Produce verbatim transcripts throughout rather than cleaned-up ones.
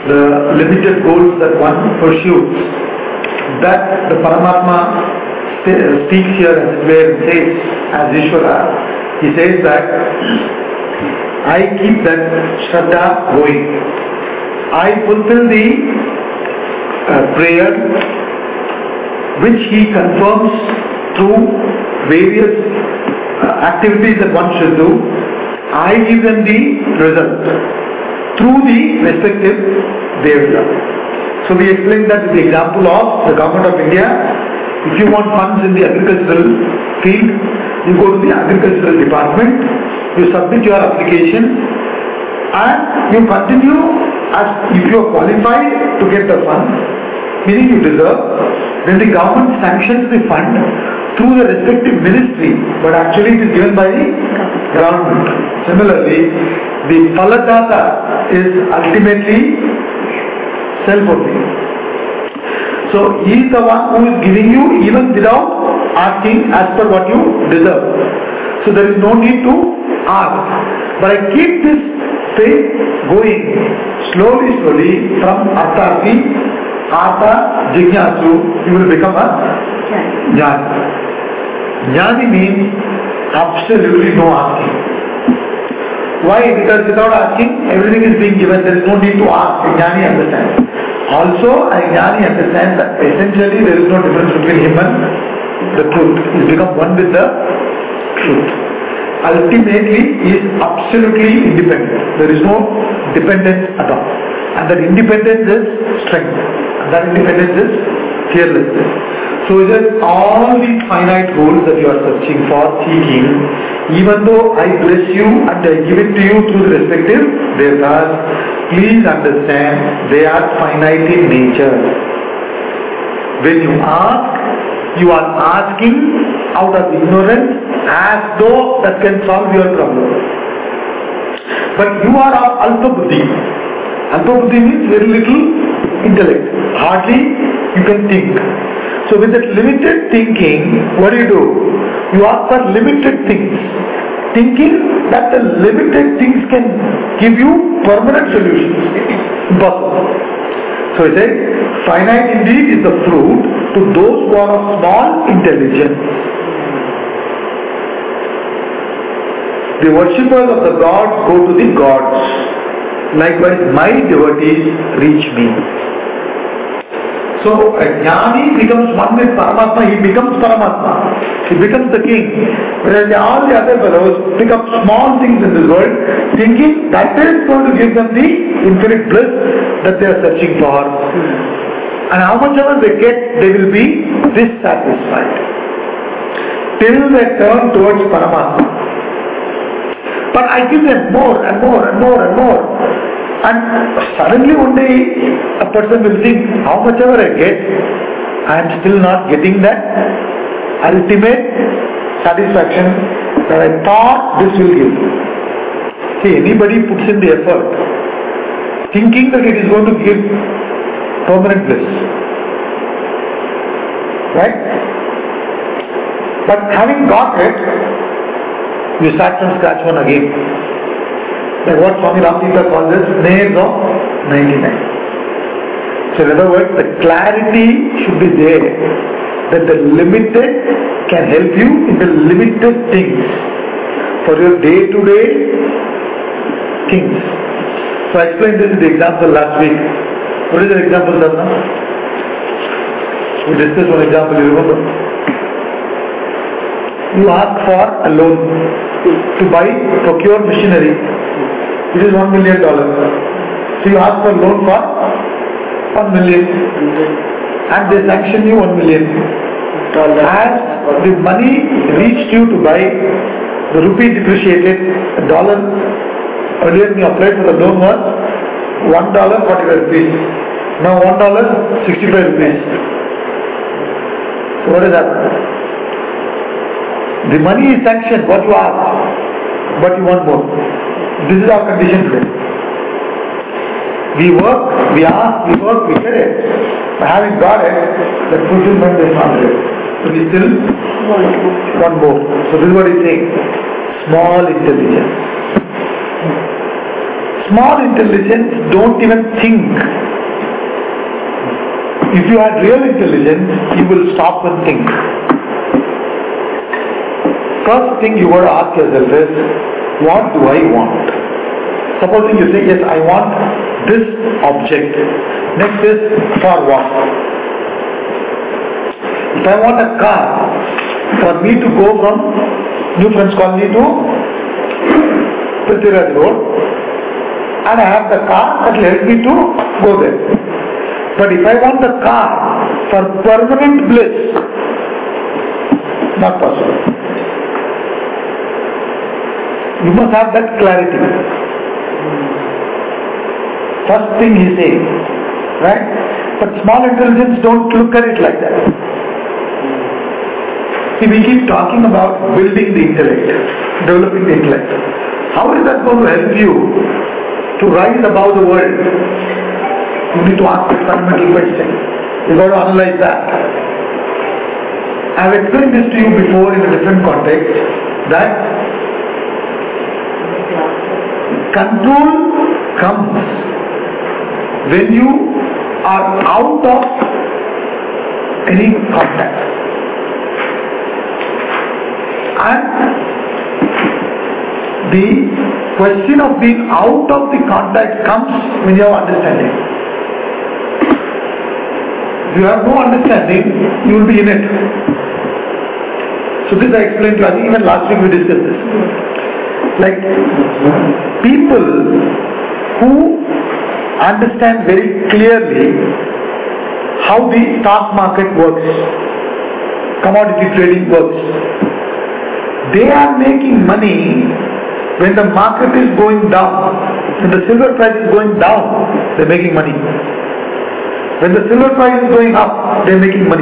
the limited goals that one pursues, that the Paramatma speaks here as it were and says, as Ishvara, he says that I keep that Shraddha going. I fulfill the uh, prayer which he confirms through various uh, activities that one should do. I give them the result through the respective devata. So we explained that with the example of the Government of India. If you want funds in the agricultural field, you go to the agricultural department, you submit your application, and you continue as if you are qualified to get the fund, meaning you deserve. Then the government sanctions the fund through the respective ministry, but actually it is given by the government. Similarly, the Phaladata is ultimately self-fulfilling. So he is the one who is giving you even without asking as per what you deserve. So there is no need to ask. But I keep this faith going slowly, slowly from Arthati, Artha, Jignasu, you will become a Jnani. Jnani means absolutely no asking. Why? Because without asking, everything is being given. There is no need to ask. A Jnani understands. Also, a Jnani understands that essentially there is no difference between him and the truth. He has become one with the truth. Ultimately, he is absolutely independent. There is no dependence at all. And that independence is strength. And that independence is fearlessness. So is it all these finite goals that you are searching for, seeking, even though I bless you and I give it to you through the respective devatas, please understand they are finite in nature. When you ask, you are asking out of ignorance as though that can solve your problem. But you are of alpha buddhi. Alpha buddhi means very little intellect. Hardly you can think. So with that limited thinking, what do you do? You ask for limited things. Thinking that the limited things can give you permanent solutions. Impossible. So he said, finite indeed is the fruit to those who are of small intelligence. The worshippers of the gods go to the gods. Likewise, my devotees reach me. So a Jnani becomes one with Paramatma, he becomes Paramatma. He becomes the king. Whereas all the other fellows pick up small things in this world, thinking that is going to give them the infinite bliss that they are searching for. And how much ever they get, they will be dissatisfied. Till they turn towards Paramatma. But I give them more and more and more and more. And suddenly one day a person will think, how much ever I get, I am still not getting that ultimate satisfaction that I thought this will give. See, anybody puts in the effort thinking that it is going to give permanent bliss. Right? But having got it, you start from scratch one again. Like what Swami Ramatita calls as snares of ninety-nine. So in other words, the clarity should be there that the limited can help you in the limited things for your day-to-day things. So I explained this in the example last week. What is the example, Dasna? We discussed one example, you remember? You ask for a loan to buy, procure machinery. It is one million dollars. So you ask for loan for one million, and they sanction you one million. As the money reached you to buy, the rupee depreciated. A dollar earlier when you applied for the loan was one dollar forty-five rupees. Now one dollar sixty-five rupees. So what is that? The money is sanctioned. What you ask, but you want more. This is our condition today. We work, we ask, we work, we get it. But having got it, the fulfillment is not there. So we still want more. So this is what he's saying. Small intelligence. Small intelligence don't even think. If you had real intelligence, you will stop and think. First thing you got to ask yourself is, what do I want? Supposing you say, yes, I want this object. Next is, for what? If I want a car, for me to go from New Friends Colony to Prithviraj Road, and I have the car that will help me to go there. But if I want the car for permanent bliss, not possible. You must have that clarity. First thing he says, right? But small intelligence don't look at it like that. See, we keep talking about building the intellect, developing the intellect. How is that going to help you to rise above the world? You need to ask a fundamental question. You got to analyze that. I have explained this to you before in a different context, that control comes when you are out of any contact. And the question of being out of the contact comes when you have understanding. If you have no understanding, you will be in it. So this I explained to you, I think even last week we discussed this. Like people who understand very clearly how the stock market works, commodity trading works, they are making money when the market is going down. When the silver price is going down, they are making money. When the silver price is going up, they are making money.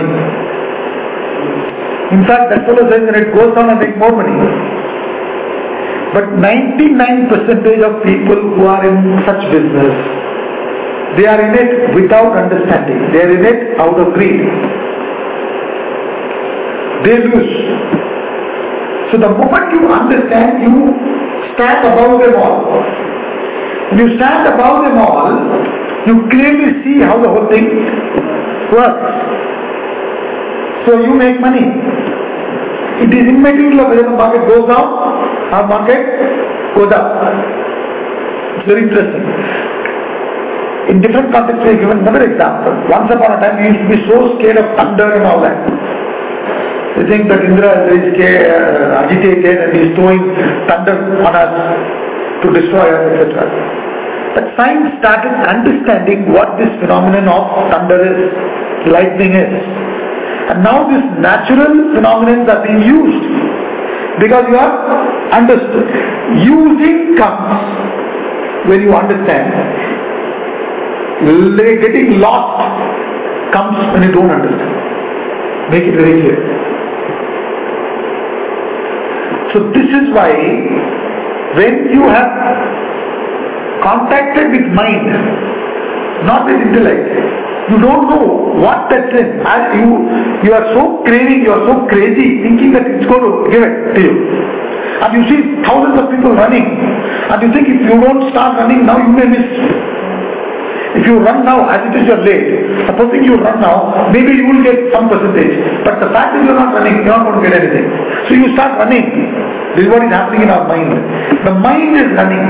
In fact, that fellow says when it goes down, I make more money. But ninety-nine percent of people who are in such business, they are in it without understanding. They are in it out of greed. They lose. So the moment you understand, you stand above them all. When you stand above them all, you clearly see how the whole thing works. So you make money. It is immaterial whether the market goes down or market goes up. It's very interesting. In different contexts, I have given another example. Once upon a time, we used to be so scared of thunder and all that. We think that Indra is very scared, uh, agitated, and he is throwing thunder on us to destroy us, et cetera. But science started understanding what this phenomenon of thunder is, lightning is. And now these natural phenomena are being used because you have understood. Using comes when you understand. Getting lost comes when you don't understand. Make it very clear. So this is why when you have contacted with mind, not with intellect, you don't know what that is. And you, you are so craving, you are so crazy, thinking that it's going to give it to you. And you see thousands of people running, and you think if you don't start running now, you may miss. If you run now, as it is you're late, supposing you run now, maybe you will get some percentage. But the fact is you're not running, you're not going to get anything. So you start running. This is what is happening in our mind. The mind is running.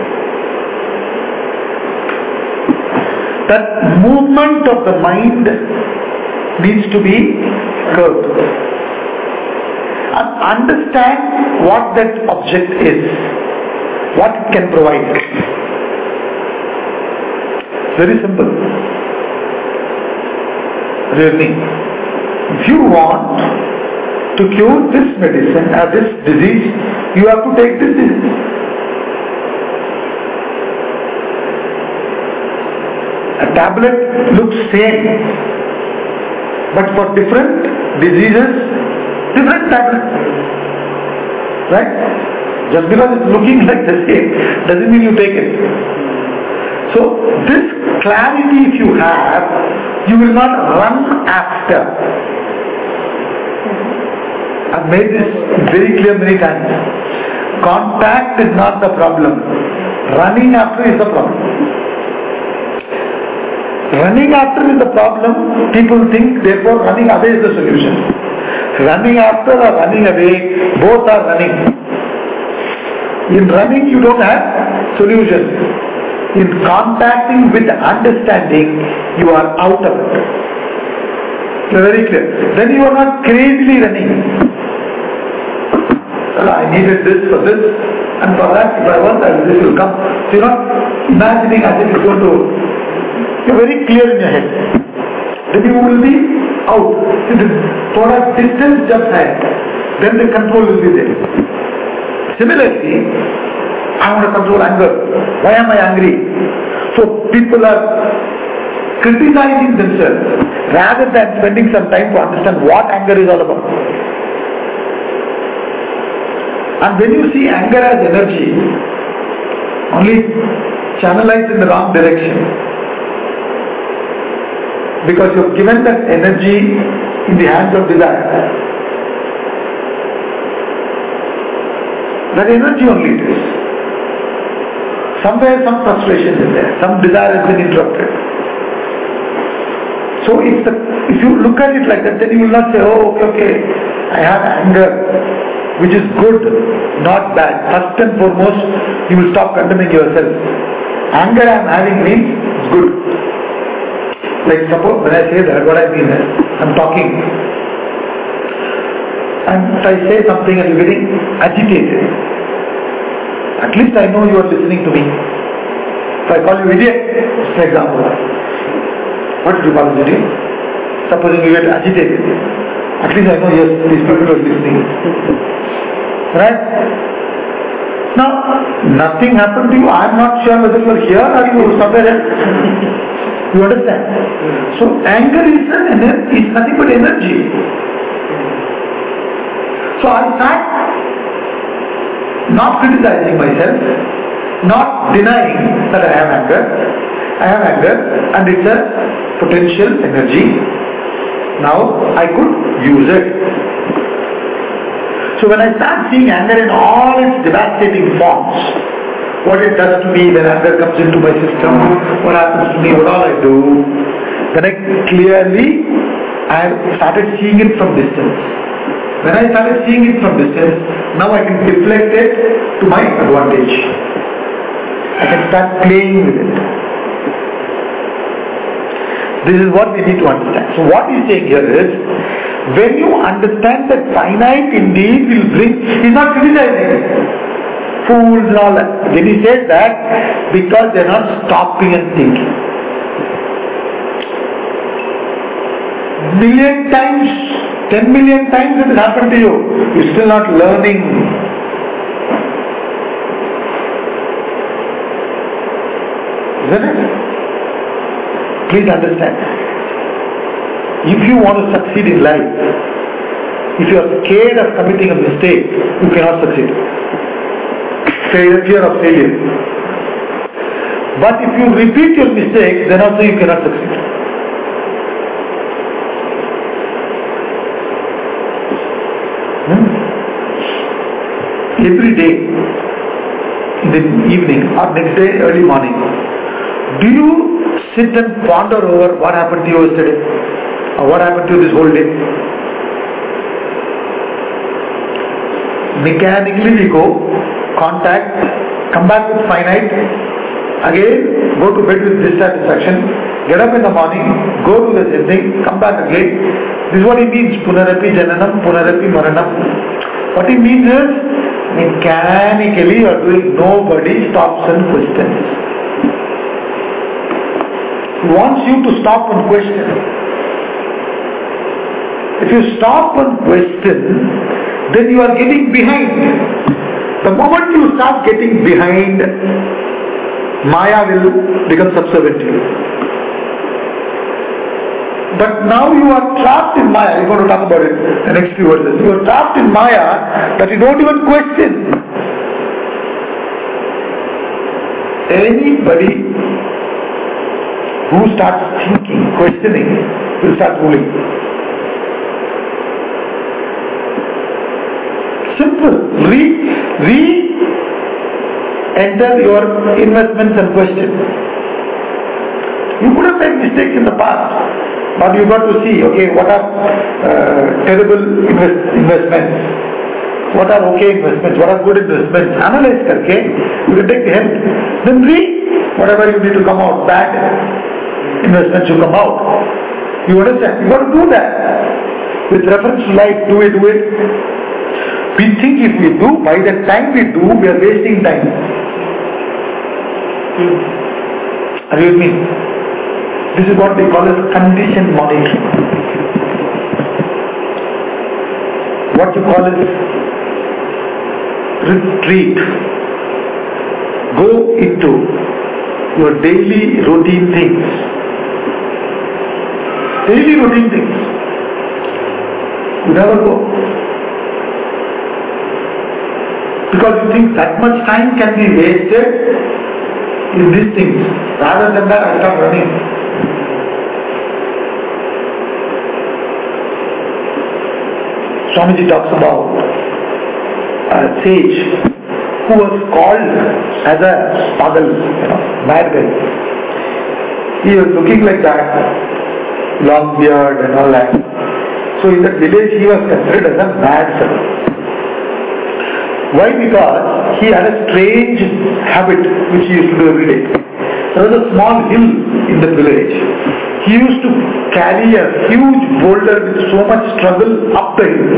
That movement of the mind needs to be curbed. And understand what that object is, what it can provide. Very simple. Really. If you want to cure this medicine or this disease, you have to take this disease. A tablet looks same, but for different diseases, different tablets. Right? Just because it's looking like the same doesn't mean you take it. So this clarity if you have, you will not run after. I've made this very clear many times. Contact is not the problem. running after is the problem. Running after is the problem. People think therefore running away is the solution. Running after or running away, both are running. In running you don't have solution. In contacting with understanding, you are out of it. You're very clear. Then you are not crazily running. Well, I needed this for this, and for that, if I want that, this will come. So you're not imagining as if it's going to. You're very clear in your head. Then you will be out. For a distance just ahead, then the control will be there. Similarly, I want to control anger. Why am I angry? So people are criticizing themselves rather than spending some time to understand what anger is all about. And when you see anger as energy, only channelized in the wrong direction. Because you have given that energy in the hands of desire. That energy only it is. Somewhere some frustration is there, some desire has been interrupted. So if, the, if you look at it like that, then you will not say, oh okay, okay, I have anger, which is good, not bad. First and foremost, you will stop condemning yourself. Anger I am having means it's good. Like suppose when I say that, what I mean is, I am talking, and I say something and you are getting agitated. At least I know you are listening to me. If I call you idiot, for example, what did you call me idiot? Supposing you get agitated, at least I know yes, these people are listening. Right? Now, nothing happened to you. I am not sure whether you are here or you are somewhere else. You understand? So anger is, an ener- is nothing but energy. So I start not criticizing myself, not denying that I have anger. I have anger and it's a potential energy. Now I could use it. So when I start seeing anger in all its devastating forms, what it does to me when anger comes into my system, what happens to me, what all I do, then I clearly, I started seeing it from distance. When I started seeing it from distance, now I can deflect it to my advantage. I can start playing with it. This is what we need to understand. So what he's saying here is, when you understand that finite indeed will bring, he's not criticizing fools and all that. When he says that, because they are not stopping and thinking. Million times, ten million times it has happened to you. You're still not learning. Isn't it? Please understand. If you want to succeed in life, if you are scared of committing a mistake, you cannot succeed. Fear of failure. But if you repeat your mistake, then also you cannot succeed. Hmm? Every day, in the evening or next day, early morning, do you sit and ponder over what happened to you yesterday? Or what happened to you this whole day? Mechanically we go, contact, come back with finite, again go to bed with dissatisfaction, get up in the morning, go to the same thing, come back again. This is what he means, punarapi jananam, punarapi maranam. What he means is, mechanically you are doing, nobody stops and questions. He wants you to stop and question. If you stop and question, then you are getting behind. The moment you start getting behind, Maya will become subservient to you. But now you are trapped in Maya. We are going to talk about it in the next few verses. You are trapped in Maya that you don't even question. Anybody who starts thinking, questioning, will start ruling. Simple. Re, re enter your investments and question. You could have made mistakes in the past, but you got to see, okay, what are uh, terrible invest, investments, what are okay investments, what are good investments. Analyze karke, you can take the help. Then read whatever you need to come out, bad investments should come out. You understand? You got to do that. With reference to life, do it, do it. We think if we do, by the time we do, we are wasting time. Are you with me? This is what we call as condition monitoring. What you call is retreat. Go into your daily routine things. Daily routine things. You never go. Because you think that much time can be wasted in these things. Rather than that, I start running. Swamiji talks about a sage who was called as a pagal, you know, mad guy. He was looking like that, long beard and all that. So in that village he was considered as a mad fellow. Why? Because he had a strange habit which he used to do every day. There was a small hill in the village. He used to carry a huge boulder with so much struggle up the hill.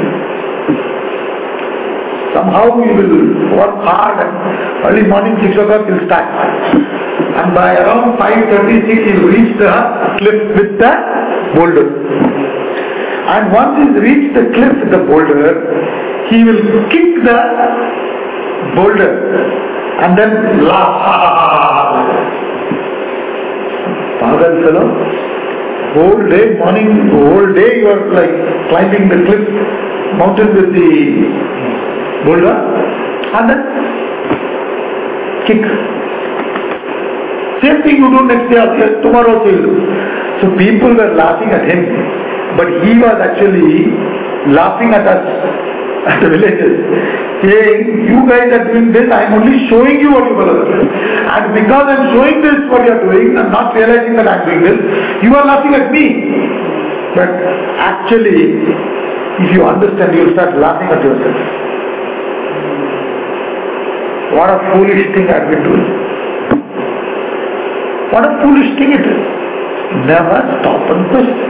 Somehow he will work hard and early morning six o'clock he will start. And by around five thirty-six he will reach the cliff with the boulder. And once he reached the cliff with the boulder, he will kick the boulder and then laugh. Pagal fellow, whole day, morning, whole day you are like climbing the cliff mountain with the boulder and then kick. Same thing you do next day, tomorrow also you do. So people were laughing at him, but he was actually laughing at us, at the villagers, saying, you guys are doing this, I am only showing you what you are doing. And because I am showing this what you are doing, I am not realizing that I am doing this, you are laughing at me. But actually, if you understand, you will start laughing at yourself. What a foolish thing I have been doing. What a foolish thing it is. Never stop and question.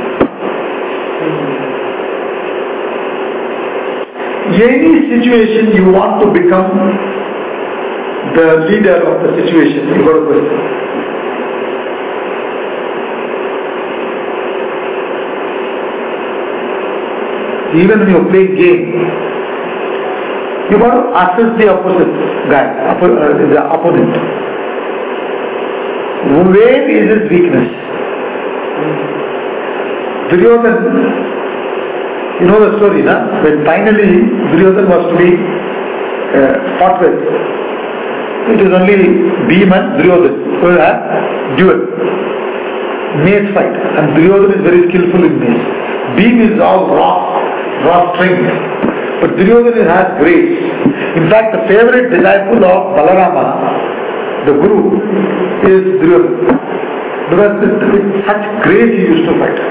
Any situation you want to become the leader of the situation, you got to question. Even when you are playing game, you got to assess the opposite guy, the opponent. Where is his weakness? Duryodhana, you know the story, na? When finally Duryodhana was to be uh, fought with, it is only Bhima and Duryodhana who will have duel, mace fight, and Duryodhana is very skillful in mace. Bhima is all raw, raw strength, but Duryodhana has grace. In fact, the favorite disciple of Balarama, the Guru, is Duryodhana, because with such grace he used to fight.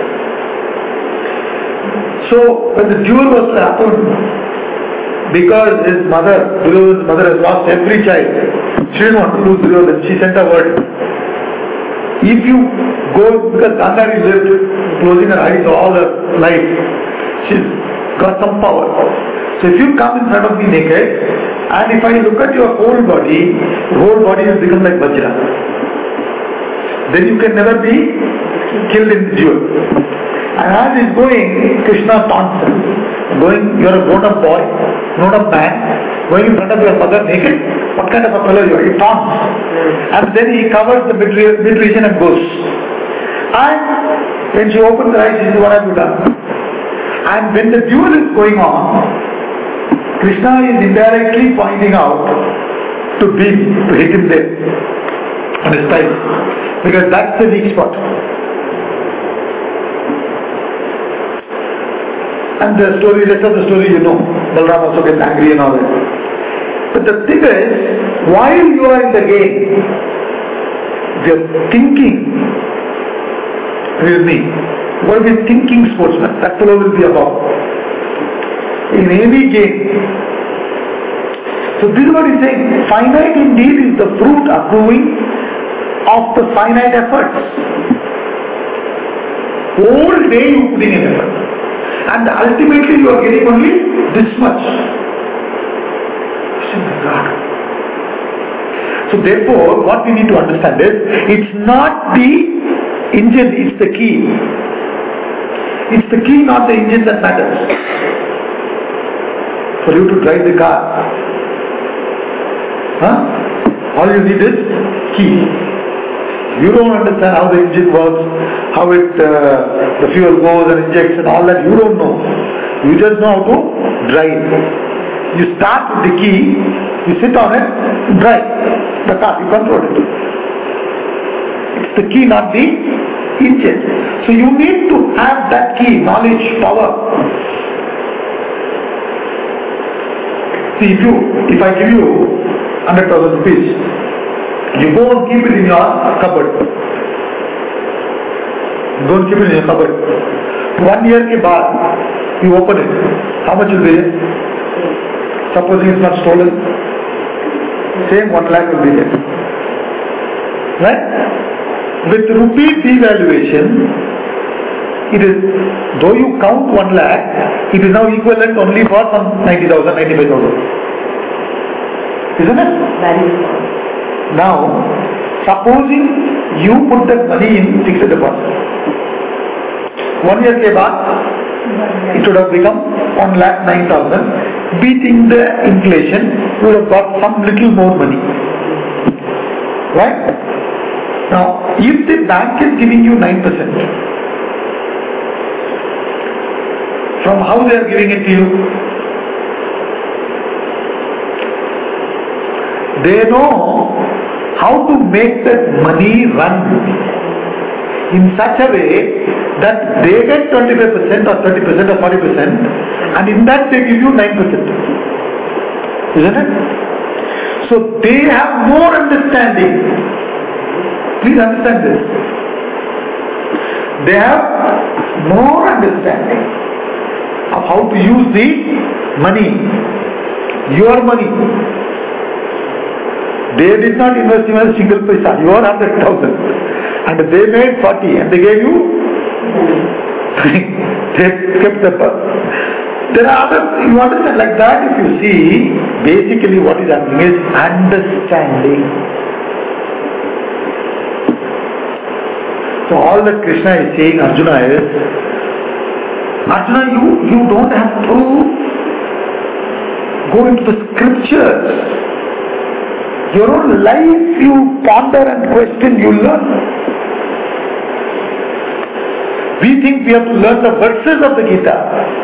So when the duel was to happen, because his mother, Duryodhana's mother, has lost every child, she didn't want to lose Duryodhana. She sent a word. If you go, because Gandhari lived closing her eyes all her life, she's got some power. So if you come in front of me naked, and if I look at your whole body, your whole body will become like Vajra. Then you can never be killed in the duel. And as he's going, Krishna taunts him. Going, you are a grown-up boy, grown-up man, going in front of your mother naked. What kind of a fellow you are? He taunts. And then he covers the mid, mid region and goes. And when she opens her eyes, she says, what have you done? And when the duel is going on, Krishna is indirectly pointing out to Bhima, to hit him there, on his thighs. Because that's the weak spot. And the story, rest of the story you know. Balram also gets angry and all that. But the thing is, while you are in the game, you are thinking with me. What is a thinking sportsman? That fellow will be above. In any game. So this is what he is saying. Finite indeed is the fruit accruing of the finite efforts. Whole day you putting in effort. And ultimately you are getting only this much. So therefore, what we need to understand is, it's not the engine, it's the key. It's the key, not the engine that matters. For you to drive the car, huh? all you need is key. You don't understand how the engine works, how it, uh, the fuel goes and injects and all that, you don't know. You just know how to drive. You start with the key, you sit on it, drive the car, you control it. It's the key, not the engine. So you need to have that key, knowledge, power. See, if you, if I give you one hundred thousand rupees, you go and keep it in your cupboard. Go and keep it in your cupboard. One year ke baad, you open it. How much will be it? Supposing it's not stolen, same one lakh will be there. Right? With rupee devaluation, it is, though you count one lakh, it is now equivalent only for some ninety thousand, ninety-five thousand. Isn't it? Now, supposing you put that money in fixed deposit. One year ke baad, it would have become one lakh nine thousand. Beating the inflation, you would have got some little more money. Right? Now, if the bank is giving you nine percent, from how they are giving it to you? They know how to make that money run in such a way that they get twenty-five percent or thirty percent or forty percent, and in that they give you nine percent. Isn't it? So they have more understanding. Please understand this. They have more understanding of how to use the money, your money. They did not invest even a single paisa, you are one hundred thousand, and they made forty and they gave you, they kept the purse. There are other, you understand, like that if you see, basically what is happening is understanding. So all that Krishna is saying, Arjuna is, Arjuna, you, you don't have to go into the scriptures. Your own life you ponder and question, you learn. We think we have to learn the verses of the Gita.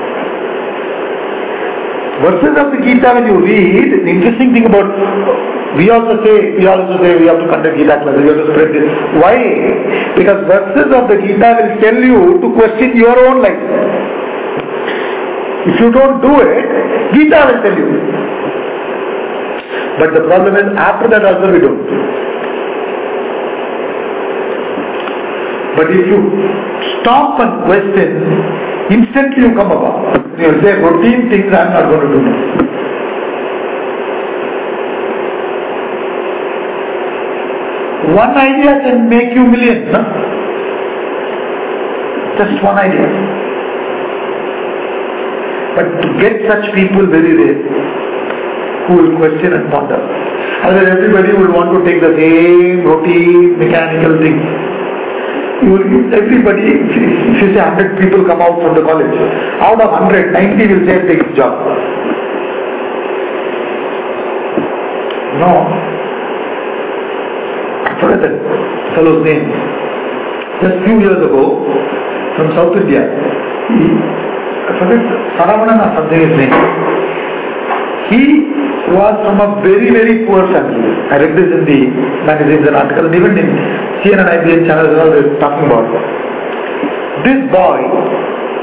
Verses of the Gita, when you read, the interesting thing about, we also say, we also say we have to conduct Gita classes, we have to spread this. Why? Because verses of the Gita will tell you to question your own life. If you don't do it, Gita will tell you. But the problem is, after that also we don't. But if you stop and question, instantly you come about. You will say, routine things I am not going to do now. One idea can make you millions, no? Just one idea. But to get such people very rare, who will question and ponder. Otherwise everybody will want to take the same routine, mechanical thing. You will, everybody, if you say one hundred people come out from the college, out of one hundred, ninety will say take his job. No. I forget that fellow's name. Just few years ago, from South India, he, I forget, Saravanan or something his name. He was from a very, very poor family. I read this in the magazines and articles, and even in C N N, I B N channels, all they were talking about it. This boy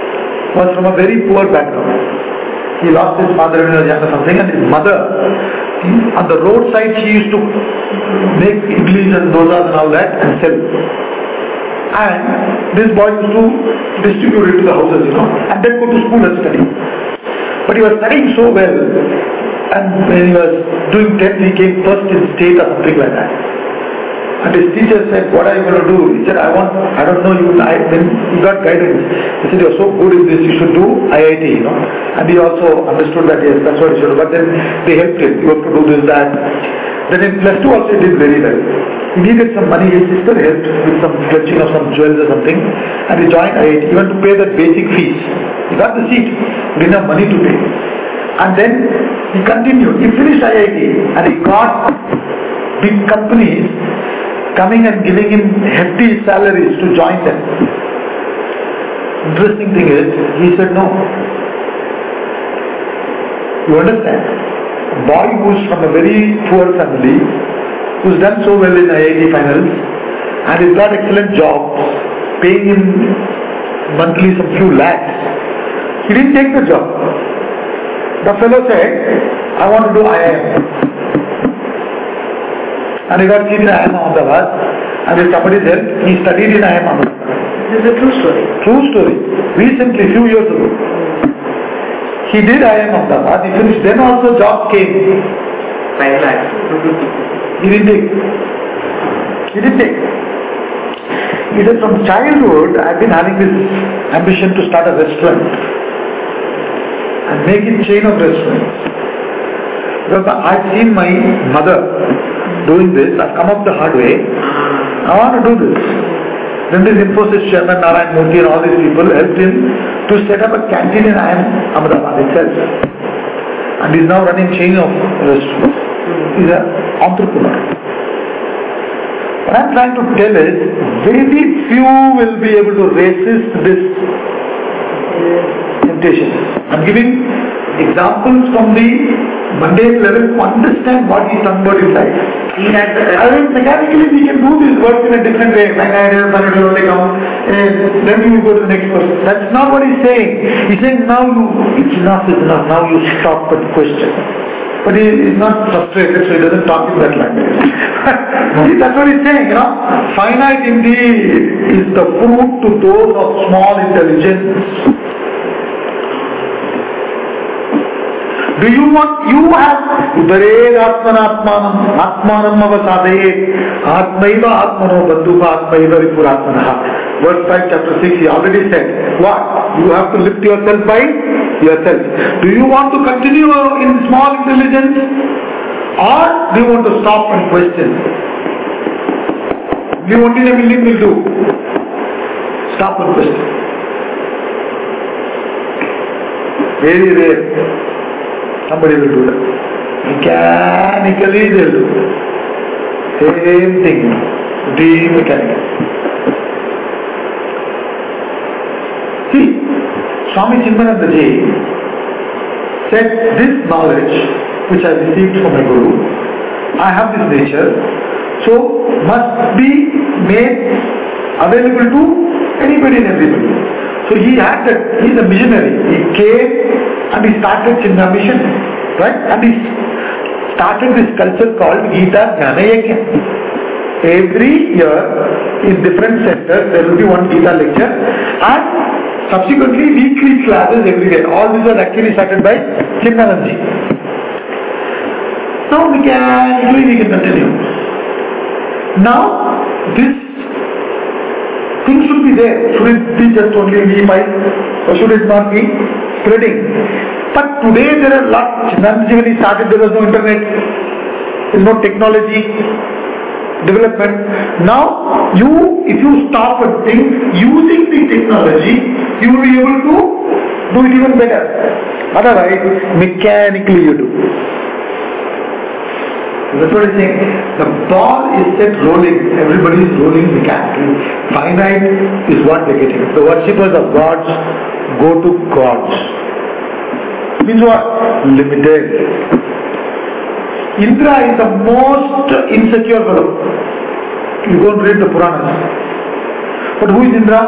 was from a very poor background. He lost his father when he was young or something, and his mother On the roadside she used to make idlis and dosas and all that and sell. And this boy used to distribute it to the houses, you know, and then go to school and study. But he was studying so well, and when he was doing tenth, he came first in state or something like that. And his teacher said, "What are you going to do?" He said, "I want, I don't know you." I, then he got guidance. He said, "You're so good in this, you should do I I T, you know." And he also understood that, yes, that's what he should do. But then they helped him. You have to do this, that. Then in plus two also he did very well. He needed some money. His sister helped with some fetching of some jewels or something. And he joined I I T. He went to pay that basic fees. He got the seat. He didn't have money to pay. And then he continued. He finished I I T and he got big companies coming and giving him hefty salaries to join them. Interesting thing is, he said no. You understand? A boy who's from a very poor family, who's done so well in I I T finals, and he's got excellent jobs, paying him monthly some few lakhs, he didn't take the job. The fellow said, "I want to do I I M." And he got seat in I I M Ahmedabad, and with somebody's help, he studied in I I M Ahmedabad. This is a true story. True story. Recently, few years ago. He did I I M Ahmedabad, he finished, then also job came. Five lakhs. He didn't take. He didn't take. He said, from childhood, I've been having this ambition to start a restaurant and make it chain of restaurants. Because I've seen my mother doing this, I've come up the hard way, I want to do this. Then this Infosys chairman, Narayan Murthy and all these people helped him to set up a canteen in I I M Ahmedabad itself. And he's now running chain of restaurants. He's an entrepreneur. What I'm trying to tell is, very few will be able to resist this temptation. I'm giving examples from the mundane level to understand what he's talking about in life. He had the, I mean, mechanically we can do this work in a different way. Like I did, but it will only come, and then we will go to the next person. That's not what he's saying. He's saying now you, it's enough, it's enough. Now you stop and question. But he is not frustrated, so he doesn't talk in that language. See, that's what he's saying, you know. Finite indeed is the fruit to those of small intelligence. Do you want, you have Udared Atmanatmanam, Atmanam Avasadayet, Atmaiva Atmano Bandhuka Atmaiva Vipuratmanaha. Verse five, chapter six, he already said, what? You have to lift yourself by yourself. Do you want to continue in small intelligence? Or do you want to stop and question? You only a million will do. Stop and question. Very rare. Somebody will do that. Mechanically they will do. Same thing. Deep mechanical. See, Swami Chinmayananda Ji said, this knowledge which I received from my Guru, I have this nature, so must be made available to anybody and everybody. So he had that, he is a missionary. He came and he started Chinna Mission, right? And he started this culture called Gita Jnana Yajna. Every year in different centers there will be one Gita lecture and subsequently weekly classes every day. All these are actually started by Chinmayananda Ji. Now mechanically we can continue. Now this thing should be there. Should it be just only me, my, or should it not be spreading? But today there are lots. Chinmayananda Ji when he started there was no internet, there is no technology development. Now you, if you stop and think using the technology, you will be able to do it even better. Otherwise, mechanically you do. That's what I'm saying. The ball is set rolling. Everybody is rolling mechanically. Finite is what they're getting. The worshippers of gods go to gods. Means what? Limited. Indra is the most insecure fellow. You go and read the Puranas. But who is Indra?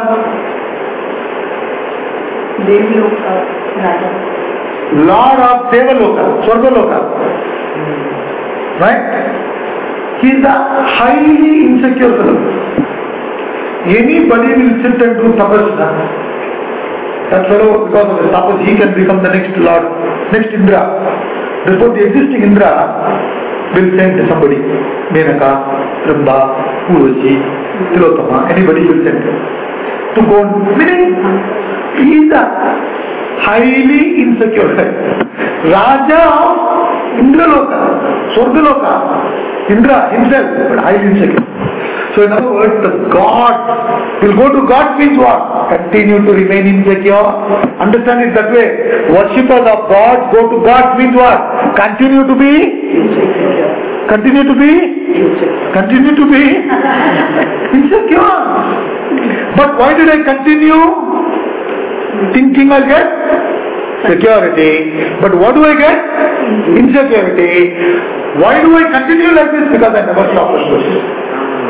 Devaloka Raja. Lord of Devaloka, Swargaloka. Right? He is a highly insecure fellow. Anybody will sit and do tapasya. That fellow, because of his tapas, he can become the next Lord, next Indra. Therefore, the existing Indra will send somebody, Menaka, Ramba, Urvashi, Tilotama, anybody will send to go on. Meaning, he is a highly insecure guy. Raja of Indraloka, Swargaloka, Indra himself, but highly insecure. So in other words, the God will go to God means what? Continue to remain insecure. Understand it that way. Worshippers of God go to God means what? Continue to be insecure. Continue to be insecure. Continue to be insecure. But why did I continue thinking I'll get security? But what do I get? Insecurity. Why do I continue like this? Because I never stop worship.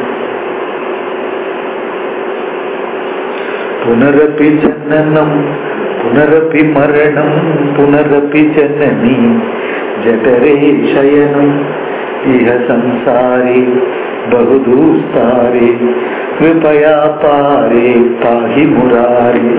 Punarapi jananam, punarapi maranam, punarapi janani, jatare shayanam, iha samsari, bahudustari, kripaya pare, pahi murari.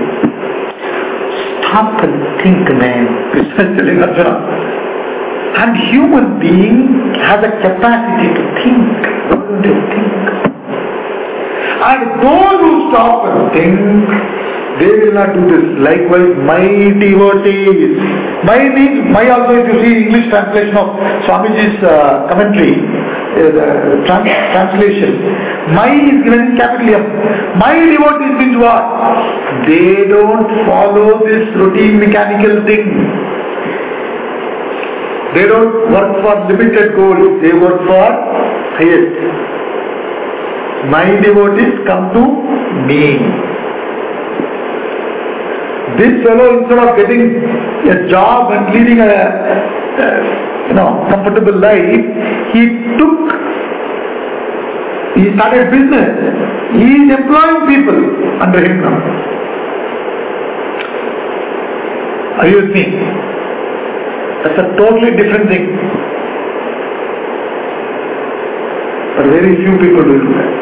Stop and think, man. Krishna is telling Arjuna. And human being has a capacity to think. Why don't you think? And those who stop and think, they will not do this. Likewise, my devotees. My means, my also, if you see English translation of Swamiji's uh, commentary, uh, the trans translation, my is given in capital M. My devotees means what? They don't follow this routine mechanical thing. They don't work for limited goals. They work for highest. My devotees come to me. This fellow, instead of getting a job and leading a, a you know comfortable life, he took, he started business. He is employing people under him now. Are you with me? That's a totally different thing. But very few people will do that.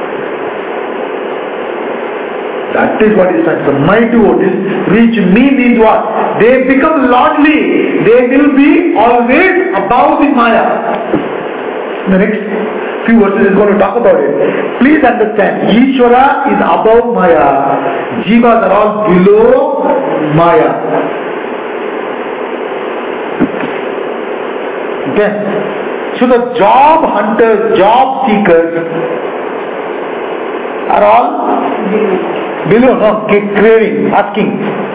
That is what is trying to say. My devotees reach me means what? They become lordly. They will be always above the Maya. In the next few verses is going to talk about it. Please understand, Ishvara is above Maya. Jivas are all below Maya. Okay? So the job hunters, job seekers are all below, no, craving, asking.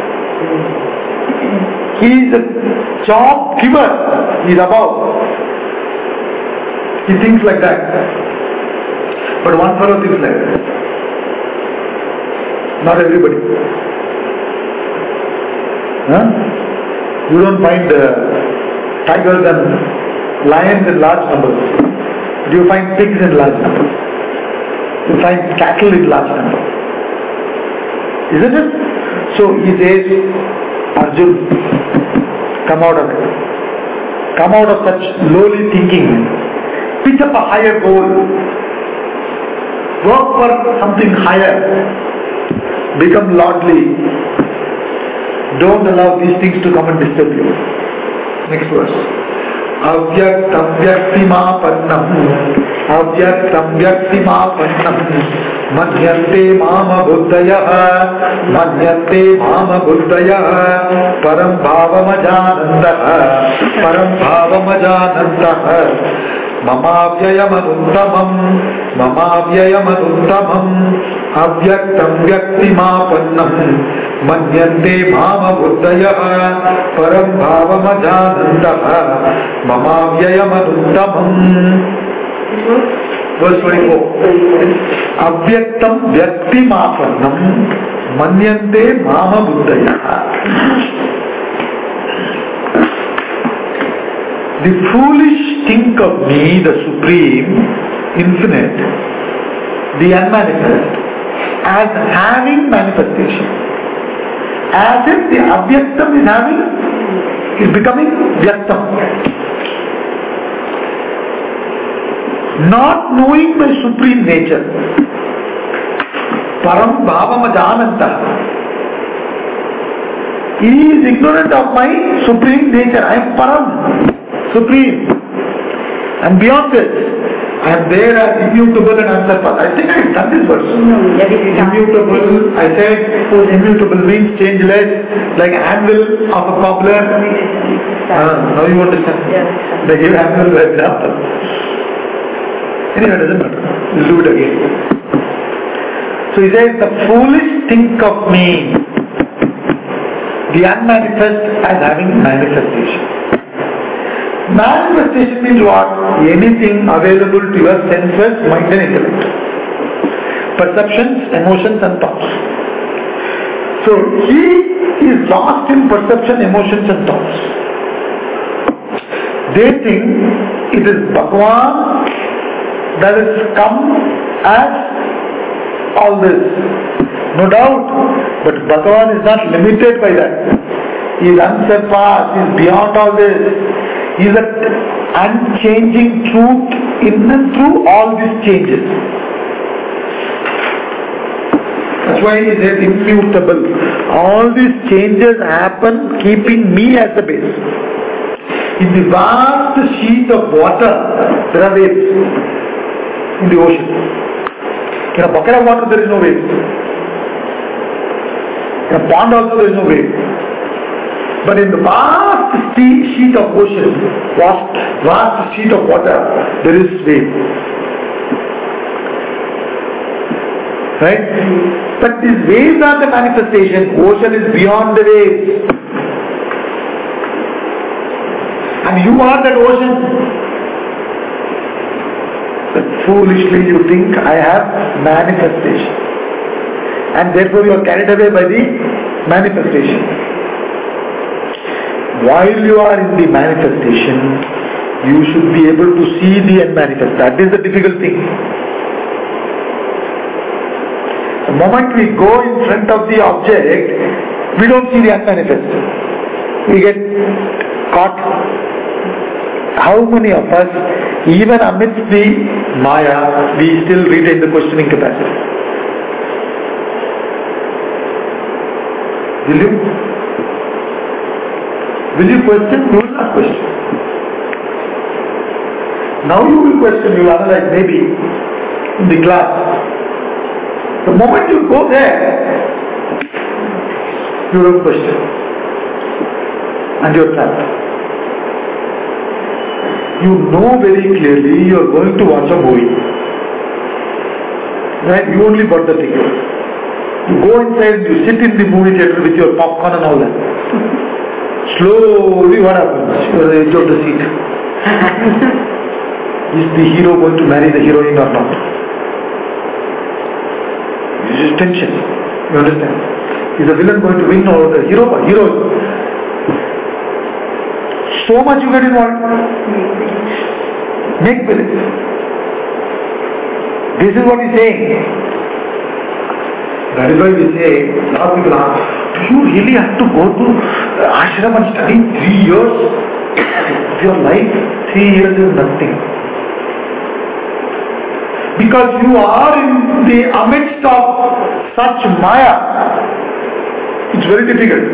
He is a job giver, he is above. He thinks like that. But one fellow thinks like that. Not everybody. Huh? You don't find uh, tigers and lions in large numbers. You find pigs in large numbers. You find cattle in large numbers. Isn't it? So he says, Arjun, come out of it. Come out of such lowly thinking. Pick up a higher goal. Work for something higher. Become lordly. Don't allow these things to come and disturb you. Next verse. Avyaktam vyaktimapannam Avyaktam vyaktimapannam Madhyante mama buddhayah Madhyante mama buddhayah Param bhavamajanandah Param bhavamajanandah Mamavyayamanutthamam Mamavyayamanutthamam Avyaktam vyaktimapannam Manyante mama buddhayah Param bhavamajanandah Mamavyayamanutthamam. Verse twenty-four. Avyaktam vyaktimapannam Manyante mama buddhayah. The foolish think of me, the Supreme, Infinite, the Unmanifest, as having manifestation. As if the Avyaktam is having, is becoming Vyaktam. not knowing my supreme nature. Param bhavam ajananta. He is ignorant of my supreme nature. I am Param, supreme. And beyond this, I am there as immutable and unsurpassed. I think I have done this verse. Immutable, I said, immutable means changeless, like anvil of a cobbler. Uh, now you understand. Yeah. They give anvil for example. Anyway, it doesn't matter. We'll do it again. So he says, the foolish think of me, the unmanifest as having manifestation. Manifestation means what? Anything available to your senses, mind and intellect. Perceptions, emotions and thoughts. So he is lost in perception, emotions and thoughts. They think it is Bhagavan that has come as all this. No doubt, but Bhagavan is not limited by that. He is unsurpassed, he is beyond all this. He is an unchanging truth in and through all these changes. That's why he says immutable. All these changes happen keeping me as the base. In the vast sheet of water, there are waves in the ocean. In a bucket of water, there is no wave. In a pond also, there is no wave. But in the vast sheet of ocean, vast, vast sheet of water, there is wave. Right? But these waves are the manifestation. Ocean is beyond the waves. And you are that ocean. But foolishly you think I have manifestation. And therefore you are carried away by the manifestation. While you are in the manifestation, you should be able to see the unmanifest. That is the difficult thing. The moment we go in front of the object, we don't see the unmanifest. We get caught. How many of us, even amidst the Maya, we still retain the questioning capacity? Will you? Will you question? You will not question. Now you will question, you will analyze maybe in the class. The moment you go there, you don't question. And you are trapped. You know very clearly you are going to watch a movie. Right? You only bought the ticket. You go inside, you sit in the movie theatre with your popcorn and all that. Slowly what happens? You are at the edge of the seat. Is the hero going to marry the heroine or not? This is tension. You understand? Is the villain going to win or the hero or heroine? So much you get involved. Make believe. This is what he's saying. That is why we say, a lot of people ask, do you really have to go to ashram and study three years of your life? Three years is nothing. Because you are in the amidst of such Maya, it's very difficult.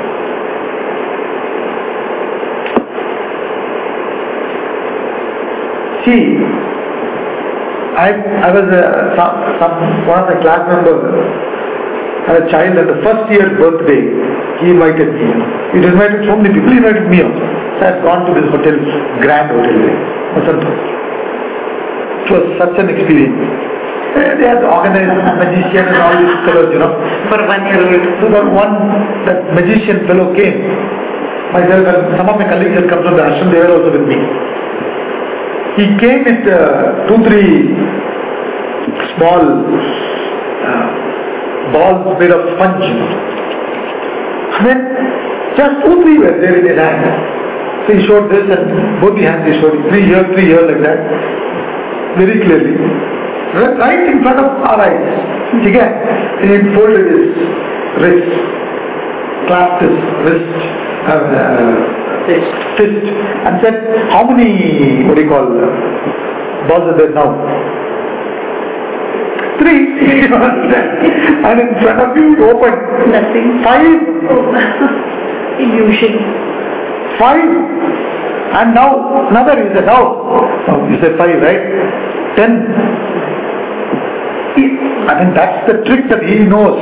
See, I, I was uh, some, some, one of the class members had a child at the first year's birthday. He invited me. He invited so many people, he invited me also. So I had gone to this hotel, Grand Hotel there, Vasanto. It was such an experience. They had organized a magician and all these fellows, you know. For one year old. So that one, that magician fellow came. Myself and some of my colleagues had come from the ashram, they were also with me. He came with uh, two, three small uh, balls made of sponge. And then just two, three were there in his hand. So he showed this and both the hands he showed. Three here, three here like that. Very clearly. Right in front of our eyes. Okay? And he folded his wrist. Clasped his wrist. Uh, uh, fist and said, how many, what do you call, uh, balls are there now? Three. You understand? And in front of you, you open. Nothing. Five. Oh. Illusion. Five. And now, another you say, now. Oh, you say five, right? Ten. I mean, that's the trick that he knows.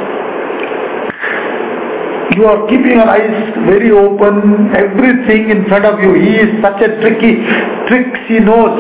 You are keeping your eyes very open, everything in front of you. He is such a tricky tricks he knows.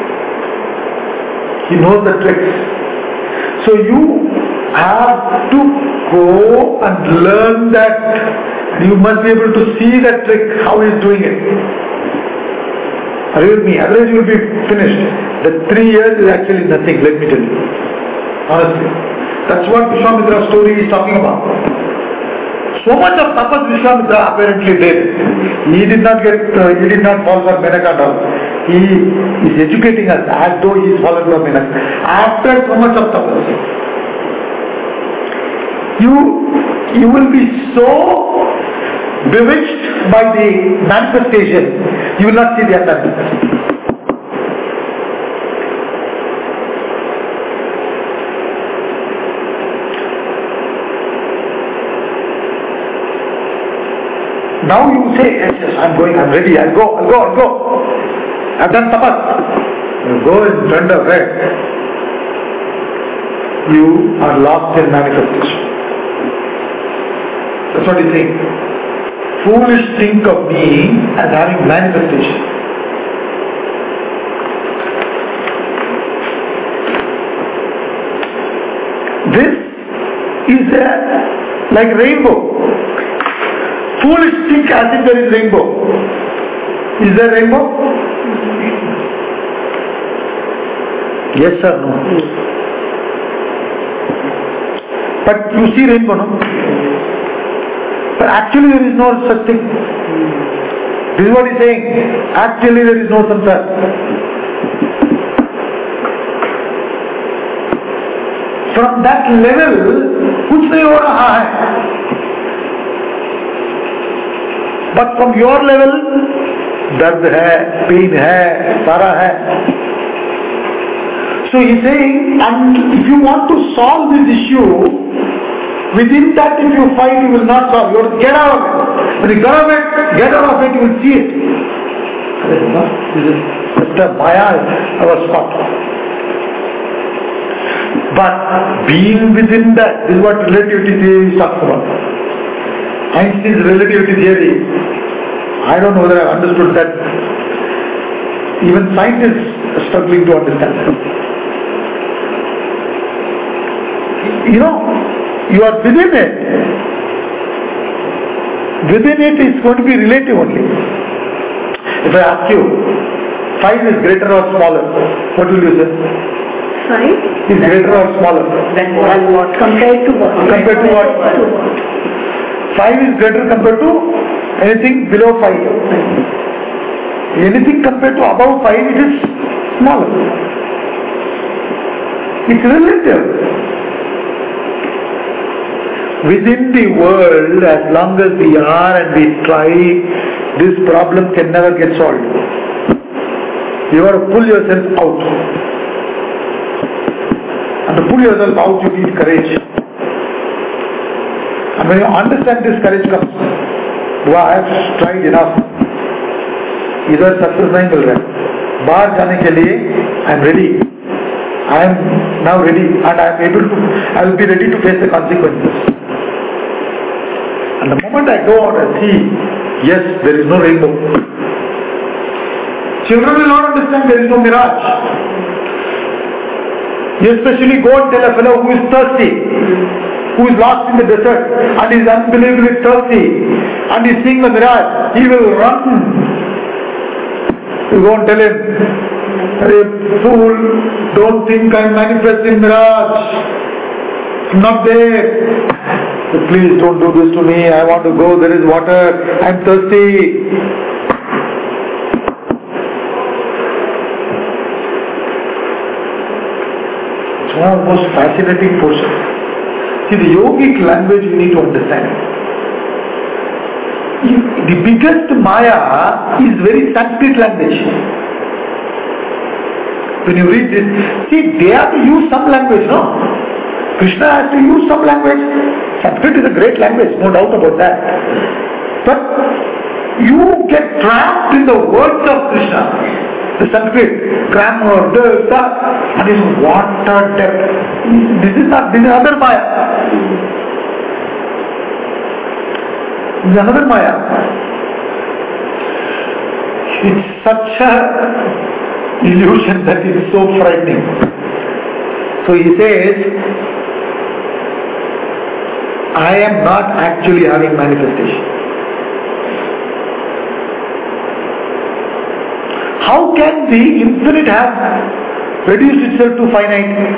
He knows the tricks. So you have to go and learn that. You must be able to see that trick, how he is doing it. Are you with me? Otherwise you will be finished. The three years is actually nothing, let me tell you. Honestly. That's what Vishwamitra's story is talking about. So much of tapas Vishwamitra apparently did. He did not get, uh, he did not fall for Menaka at all. He is educating us as though he is fallen for Menaka. After so much of tapas, you, you will be so bewitched by the manifestation, you will not see the other. Now you say, yes, yes, I'm going, I'm ready, I'll go, I'll go, I'll go. I've done tapas. You go in front of red. You are lost in manifestation. That's what he's saying. Foolish think of me as having manifestation. This is a, like rainbow. Foolish think as if there is rainbow. Is there rainbow? Yes or no? But you see rainbow, no? But actually there is no such thing. This is what he is saying. Actually there is no samsara. From that level, कुछ नहीं हो रहा है. But from your level, दर्द है, pain है, सारा है. So he is saying, and if you want to solve this issue, within that if you fight, you will not solve. You have to get out of it. When you get out of it, get out of it, you will see it. This is just a Maya, our spot. But being within that, this is what relativity theory talks about. Einstein's relativity theory, I don't know whether I understood that. Even scientists are struggling to understand that. You know, you are within it. Within it is going to be relative only. If I ask you, five is greater or smaller, what will you say? Five? Is greater or smaller? Then what? Compared to what? Compared to what? Five is greater compared to anything below five. Anything compared to above five, it is smaller. It's relative. Within the world, as long as we are and we try, this problem can never get solved. You have to pull yourself out. And to pull yourself out, you need courage. And when you understand this, courage comes. Wow, I have tried enough. इधर success नहीं मिल रहा है. बाहर जाने के लिए I am ready. I am now ready and I am able to, I will be ready to face the consequences. And the moment I go out and see, yes, there is no rainbow. Children will not understand there is no mirage. You especially go and tell a fellow who is thirsty, who is lost in the desert and is unbelievably thirsty and is seeing the mirage, he will run. You go and tell him, "Hey fool, don't think I am manifesting mirage. I'm not there. So please don't do this to me. I want to go. There is water. I am thirsty." It's one of the most fascinating portions. See, the yogic language you need to understand. The biggest Maya is very Sanskrit language. when you read this, see, they have to use some language, no? Krishna has to use some language. Sanskrit is a great language, no doubt about that. But you get trapped in the words of Krishna. The Sanskrit, grammar, this, that, and it's water depth. This is not, this is another Maya. This is another Maya. It's such a illusion that is so frightening. So he says, I am not actually having manifestation. How can the infinite have reduced itself to finite?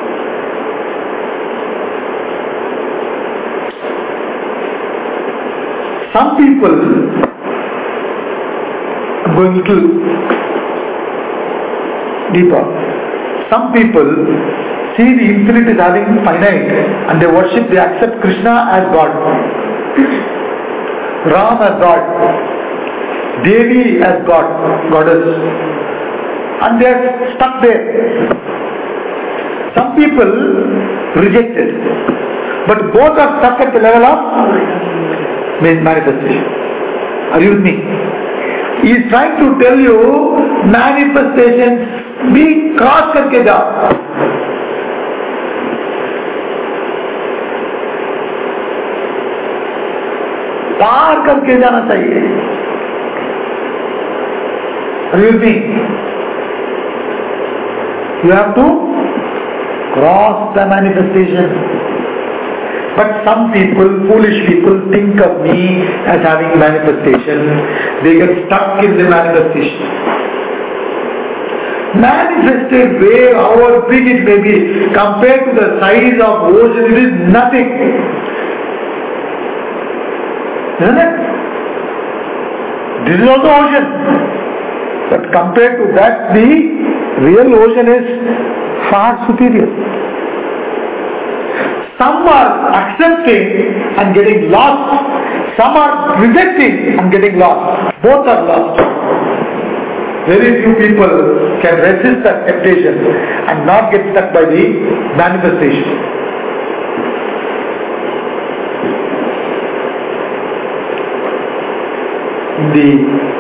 Some people, I'm going a little deeper. Some people see the infinite is having finite and they worship, they accept Krishna as God, Ram as God, Devi as God, goddess, and they are stuck there. Some people reject it, but both are stuck at the level of manifestation. Are you with me? He is trying to tell you manifestation be cross karke jao. पार करके जाना चाहिए. Are you with me? You have to cross the manifestation. But some people, foolish people, think of me as having manifestation. They get stuck in the manifestation. Manifested wave, however big it may be, compared to the size of ocean, it is nothing. Isn't it? This is also ocean. But compared to that, the real ocean is far superior. Some are accepting and getting lost. Some are rejecting and getting lost. Both are lost. Very few people can resist that temptation and not get stuck by the manifestation. In the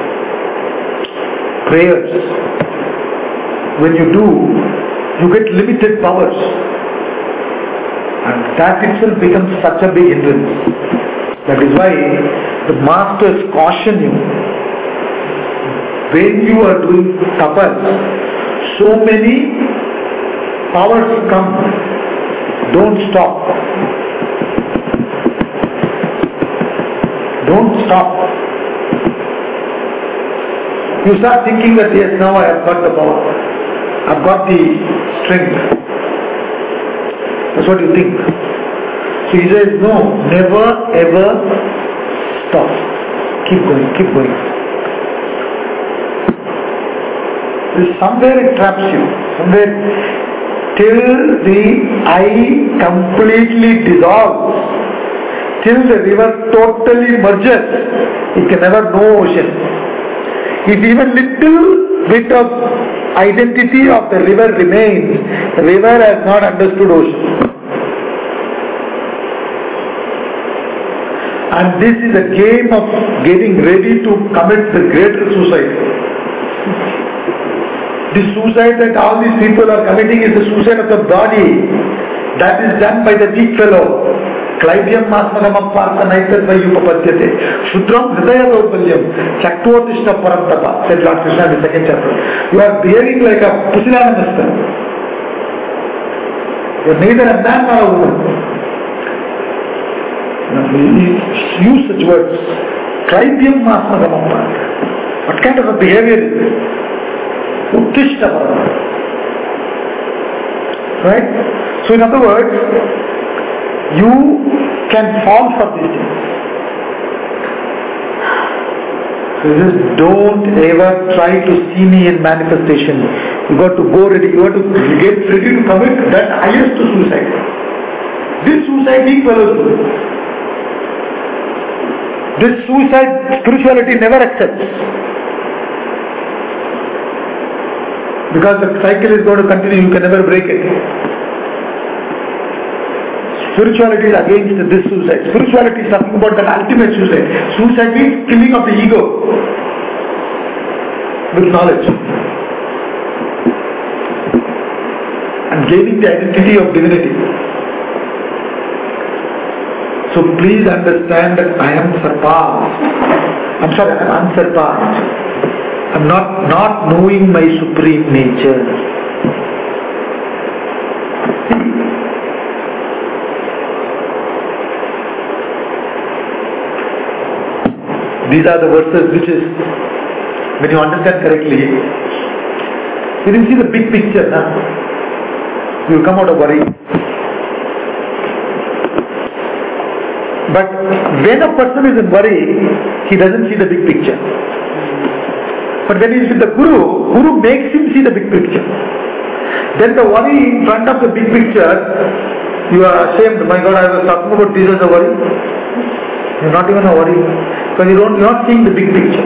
prayers, when you do, you get limited powers. And that itself becomes such a big hindrance. That is why the masters caution you. When you are doing tapas, so many powers come. Don't stop. Don't stop. You start thinking that yes, now I have got the power. I've got the strength. That's what you think. So he says, no, never ever stop. Keep going, keep going. Somewhere it traps you. Somewhere till the eye completely dissolves, till the river totally merges, it can never know ocean. If even little bit of identity of the river remains, the river has not understood ocean. And this is a game of getting ready to commit the greater suicide. The suicide that all these people are committing is the suicide of the body. That is done by the weak fellow. Clivium masmagamam partha naitadvai upapadyate. Shudram hridaya daurbalyam. Chaktotishta parantapa, said Lord Krishna in the second chapter. You are behaving like a pusillanimasta. You are neither a man nor a woman. You use such words. Clivium masmagamam partha. What kind of a behavior is this? Uttishta parantapa. Right? So in other words, you can fall for these things. So just don't ever try to see me in manifestation. You got to go ready, you got to get ready to commit that highest to suicide. This suicide weak fellows do. This suicide spirituality never accepts. Because the cycle is going to continue, you can never break it. Spirituality is against this suicide. Spirituality is talking about the ultimate suicide. Suicide means killing of the ego with knowledge and gaining the identity of divinity. So please understand that I am surpassed. I'm sorry, I am unsurpassed. I'm not, not knowing my supreme nature. These are the verses which is, when you understand correctly, you will see the big picture. Nah? You will come out of worry. But when a person is in worry, he doesn't see the big picture. But when he is with the Guru, Guru makes him see the big picture. Then the worry in front of the big picture, you are ashamed. My God, I was talking about this as a worry. You are not even a worry. Because you don't, you are not seeing the big picture.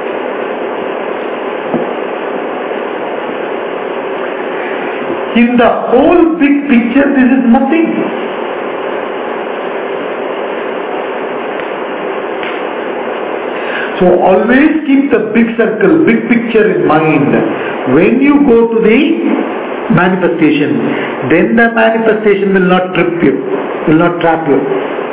In the whole big picture, this is nothing. So always keep the big circle, big picture in mind. When you go to the manifestation, then the manifestation will not trip you, will not trap you.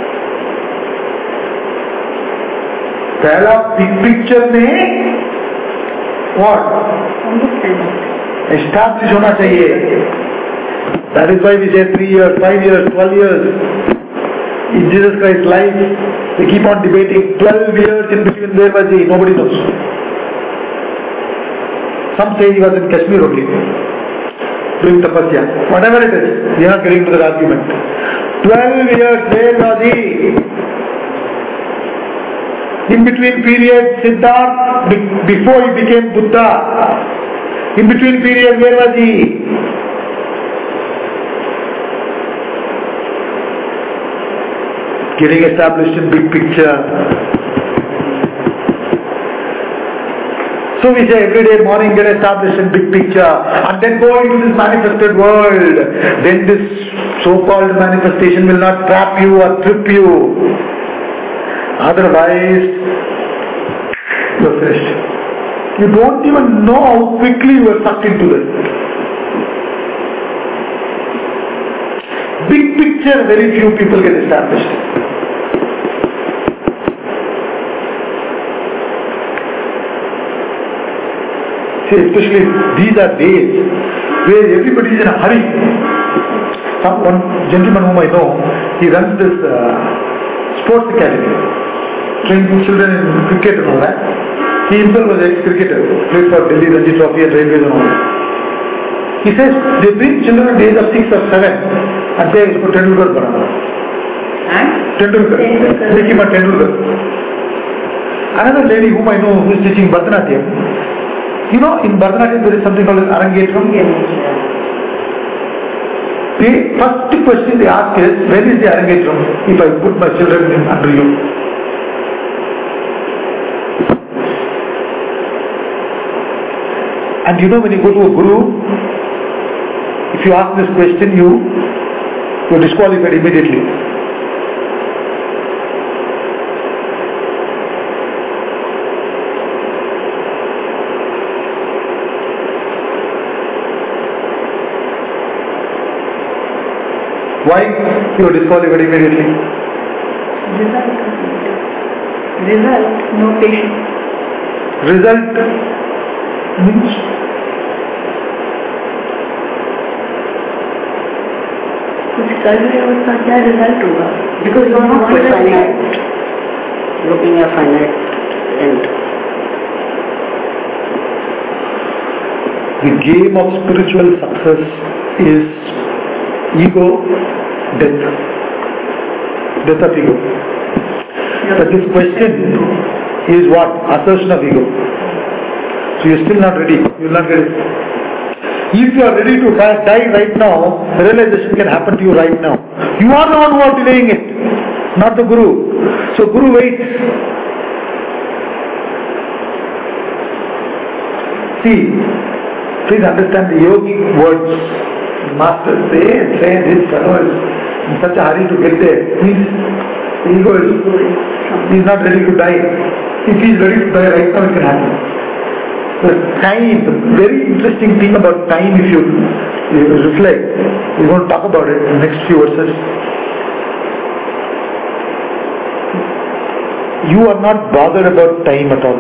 पहला big picture में what? Establish होना चाहिए. That is why we say three years, five years, twelve years. In Jesus Christ's life, we keep on debating twelve years in between. Where was he? Nobody knows. Some say he was in Kashmir only, doing tapasya. Whatever it is, we are not getting to that argument. twelve years, where was he? In between period, Siddhartha, before he became Buddha. In between period, where was he? Getting established in big picture. So we say every day morning get established in big picture and then go into this manifested world. Then this so-called manifestation will not trap you or trip you. Otherwise, you are finished. You don't even know how quickly you are sucked into this. Big picture, very few people get established. Especially these are days where everybody is in a hurry. Some one gentleman whom I know, he runs this uh, sports academy, training children in cricket and all that. He himself was an ex-cricketer, played for Delhi Ranji Trophy and Railways and all that. He says they bring children at the age of six or seven and say, "Isko Tendulkar banana." Tendulkar. Make him a Tendulkar. Another lady whom I know who is teaching Bharatanatyam. You know, in Bharatanatyam there is something called as Arangetram. The first question they ask is, when is the Arangetram if I put my children in under you? And you know, when you go to a Guru, if you ask this question, you, you are disqualified immediately. Why you are disqualified immediately? Result. Result, no patience. Result means कुछ कर रहे हो उसका क्या result होगा? Because you are not finite. Looking at finite end. The game of spiritual success is ego, death. Death of ego. But this question is what? Assertion of ego. So you are still not ready. You will not get it. If you are ready to die, die right now, realization can happen to you right now. You are the one who are delaying it, not the Guru. So Guru waits. See, Please understand the yogic words. Masters say and say this fellow is in such a hurry to get there. He's, the ego is, he's not ready to die. If he's ready to die right now, it can happen. So time, the very interesting thing about time, if you, you reflect, we're going to talk about it in the next few verses. You are not bothered about time at all.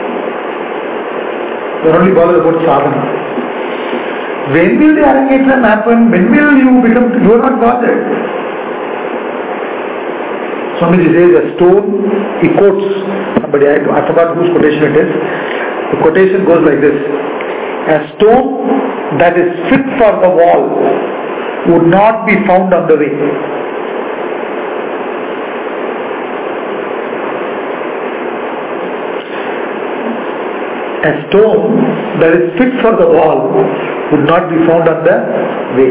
You are only bothered about sadhana. When will the Arangetram happen? When will you become, you are not bothered. Swamiji says a stone, he quotes somebody, I, I forgot whose quotation it is. The quotation goes like this: a stone that is fit for the wall would not be found on the way. A stone that is fit for the wall would not be found on the way.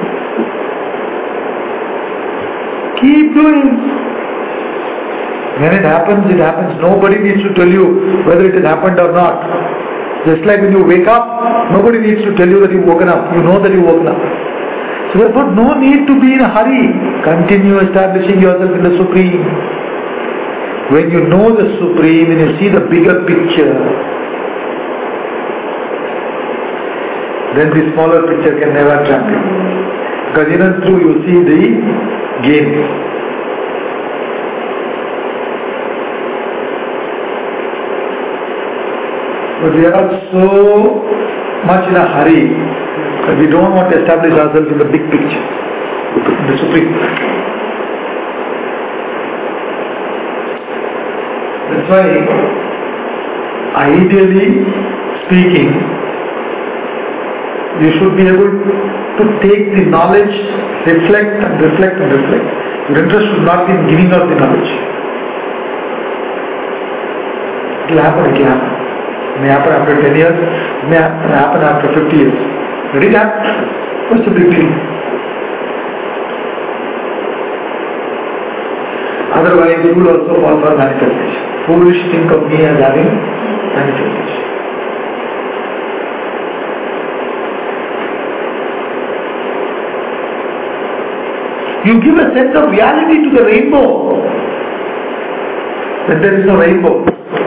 Keep doing. When it happens, it happens. Nobody needs to tell you whether it has happened or not. Just like when you wake up, nobody needs to tell you that you've woken up. You know that you've woken up. So therefore, no need to be in a hurry. Continue establishing yourself in the Supreme. When you know the Supreme, when you see the bigger picture, then the smaller picture can never trap you. Because in and through you see the game. But we are all so much in a hurry that we don't want to establish ourselves in the big picture, in the Supreme. That's why, ideally speaking, you should be able to take the knowledge, reflect and reflect and reflect. Your interest should not be in giving out the knowledge. It will happen, it will happen. It may happen after ten years, it may happen after fifty years. Let it happen. What's the big deal? Otherwise, you will also fall for manifestation. Foolish think of me as having manifestation. You give a sense of reality to the rainbow. When there is no rainbow.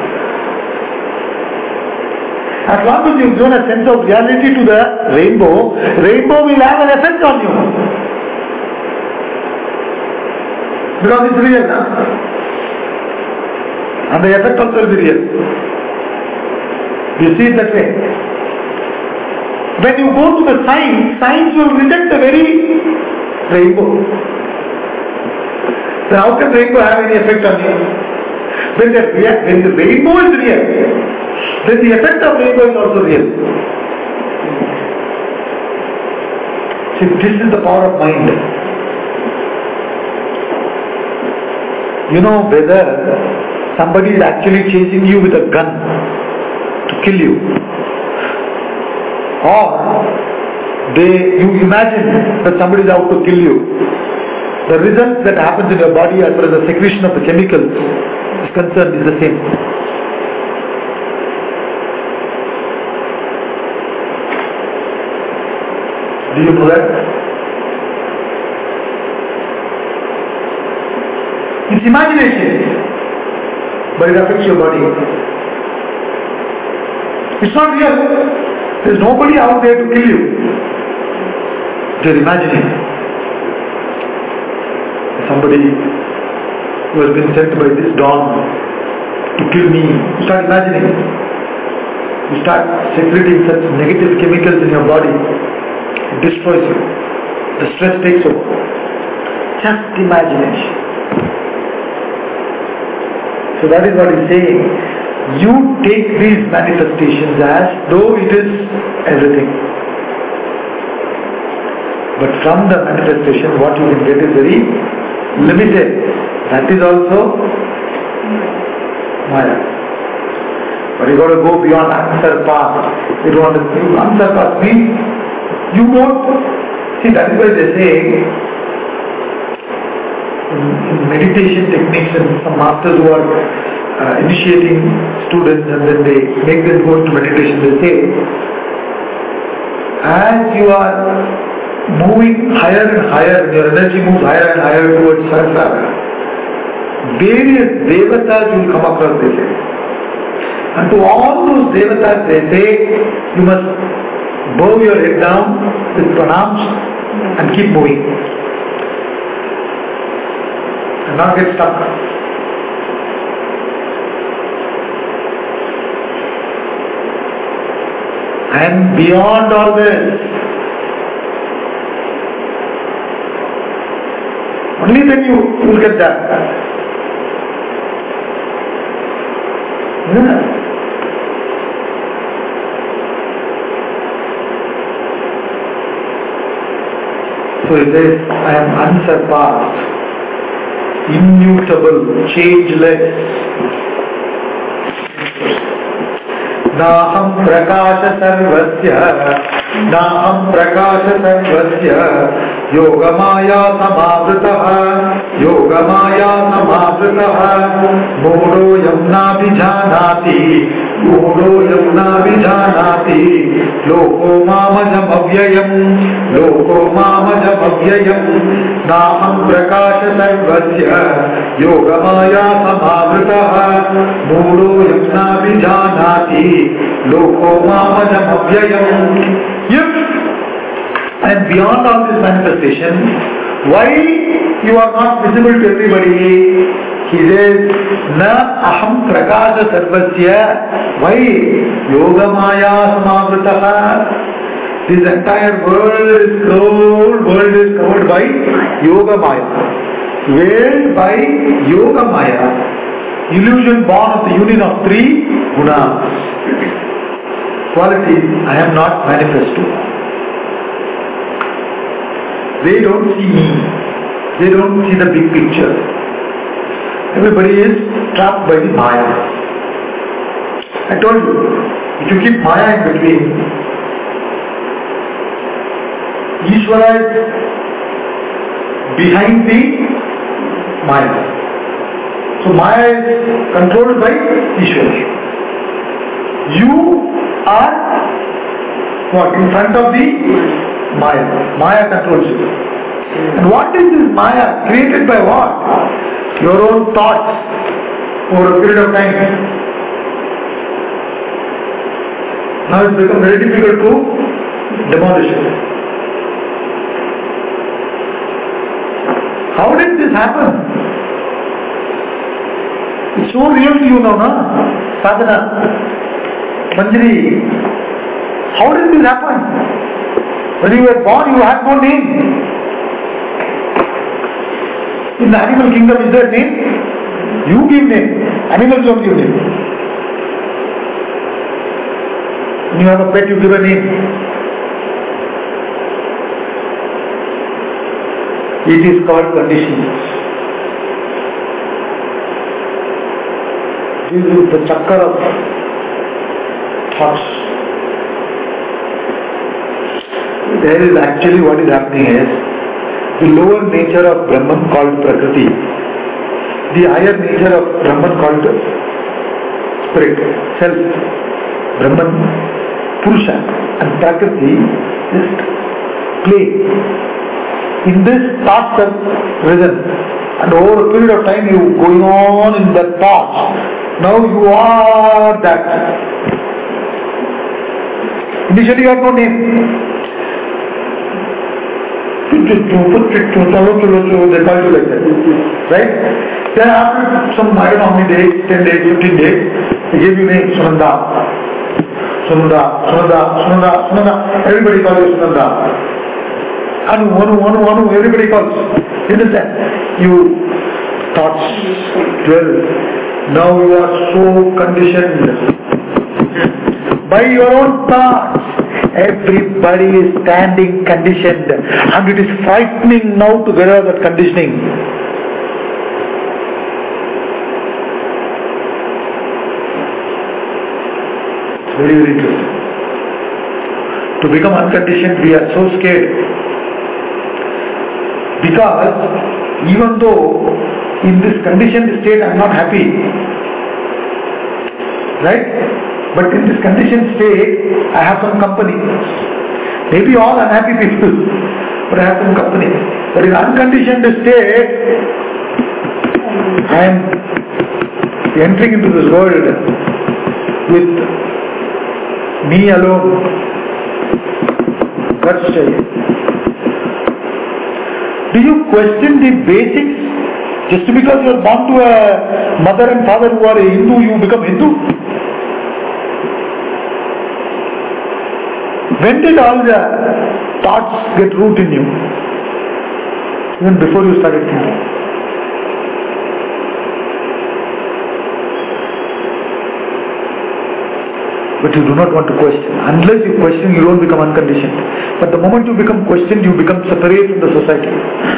As long as you've given a sense of reality to the rainbow, rainbow will have an effect on you. Because it's real, huh? And the effect also will be real. You see it that way. When you go to the science, science will reject the very rainbow. So how can rainbow have any effect on you? When the, when the rainbow is real, then the effect of rainbow is also real. See, this is the power of mind. You know whether somebody is actually chasing you with a gun to kill you, or they, you imagine that somebody is out to kill you. The result that happens in your body as far as the secretion of the chemicals is concerned is the same. Do you know that? It's imagination, but it affects your body. It's not real. There's nobody out there to kill you. You're imagining. Somebody who has been sent by this dawn to kill me. You start imagining. You start secreting such negative chemicals in your body. It destroys you. The stress takes over. Just imagination. So that is what he's saying. You take these manifestations as though it is everything. But from the manifestation, what you can get is very limited. That is also Maya. But you got to go beyond answer path. You don't want to answer path means you won't. See, that is why they say in, in meditation techniques, and some masters who are uh, initiating students and then they make them go into meditation, they say as you are moving higher and higher, your energy moves higher and higher towards Sahasrara, various devatas you will come across, they say. And to all those devatas they say, you must bow your head down with pranams and keep moving. And not get stuck. And beyond all this, only then you will get that. Yeah. So it says, I am unsurpassed, immutable, changeless. Naham prakasha sarvasya, Naham prakasha sarvasya, Yogamaya samavritah, Yogamaya samavritah, Modo yamna vijanati, Modo yamna vijanati, Loko mamajam avyayam, Loko mamajam avyayam, Naham prakasha sarvasya, Yogamaya samavritah, Modo yamna vijanati, Loko mamajam avyayam. If and beyond all this manifestation, why you are not visible to everybody? He says, Na aham prakasha sarvasya. Why? Yogamaya samavritah. This entire world is covered, world is covered by Yogamaya. World by Yogamaya. Illusion born of the union of three gunas. Qualities I am not manifest to. They don't see me. They don't see the big picture. Everybody is trapped by the Maya. I told you, if you keep Maya in between, Ishvara is behind the Maya. So Maya is controlled by Ishvara. You are what? In front of the Maya. Maya controls you. And what is this Maya? Created by what? Your own thoughts over a period of time. Now it's become very difficult to demolish it. How did this happen? It's so real to you now, na? Sadhana, Manjari. How did this happen? When you were born, you had no name. In the animal kingdom, is there name? You give name. Animals don't give name. When you have a pet, you give a name. It is called conditions. This is the chakra of thoughts. There is actually what is happening is the lower nature of Brahman called Prakriti, the higher nature of Brahman called Spirit, Self, Brahman, Purusha, and Prakriti is play. In this thoughts have risen, and over a period of time you going on in that thoughts. Now you are that. Initially you had no name. They call you like that. Right? Then after some, I don't know how many days, ten days, fifteen days, they gave you name Sunanda. Sunanda, Sunanda, Sunanda, Sunanda. Everybody calls you Sunanda. Anu, Anu, Anu, Anu, everybody calls. You understand? You thoughts dwell. Now you are so conditioned by your own thoughts. Everybody is standing conditioned, and it is frightening now to get out of that conditioning. Very, very interesting. To become unconditioned, we are so scared. Because even though in this conditioned state I am not happy, right? But in this conditioned state I have some company. Maybe all unhappy people, but I have some company. But in unconditioned state, I am entering into this world with me alone. That's it. Do you question the basics? Just because you are born to a mother and father who are a Hindu, you become Hindu? When did all the thoughts get root in you? Even before you started thinking. But you do not want to question. Unless you question, you don't become unconditioned. But the moment you become questioned, you become separate from the society.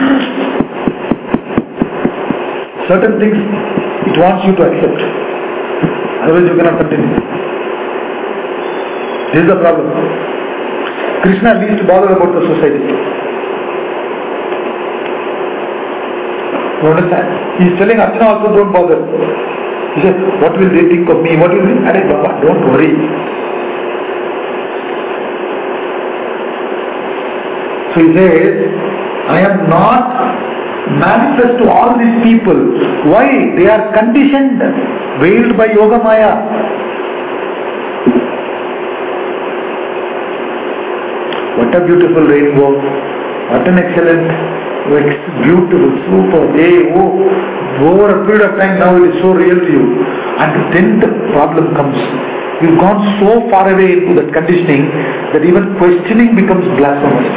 Certain things it wants you to accept. Otherwise you cannot continue. This is the problem. Krishna least bothered about the society. You understand? He is telling Arjuna also don't bother. He says, what will they think of me? What will they? Arey Baba, don't worry. So he says, I am not manifest to all these people. Why? They are conditioned, veiled by Yoga Maya. What a beautiful rainbow. What an excellent, beautiful, super, hey, oh. Over a period of time now it is so real to you. And then the problem comes. You've gone so far away into that conditioning that even questioning becomes blasphemous.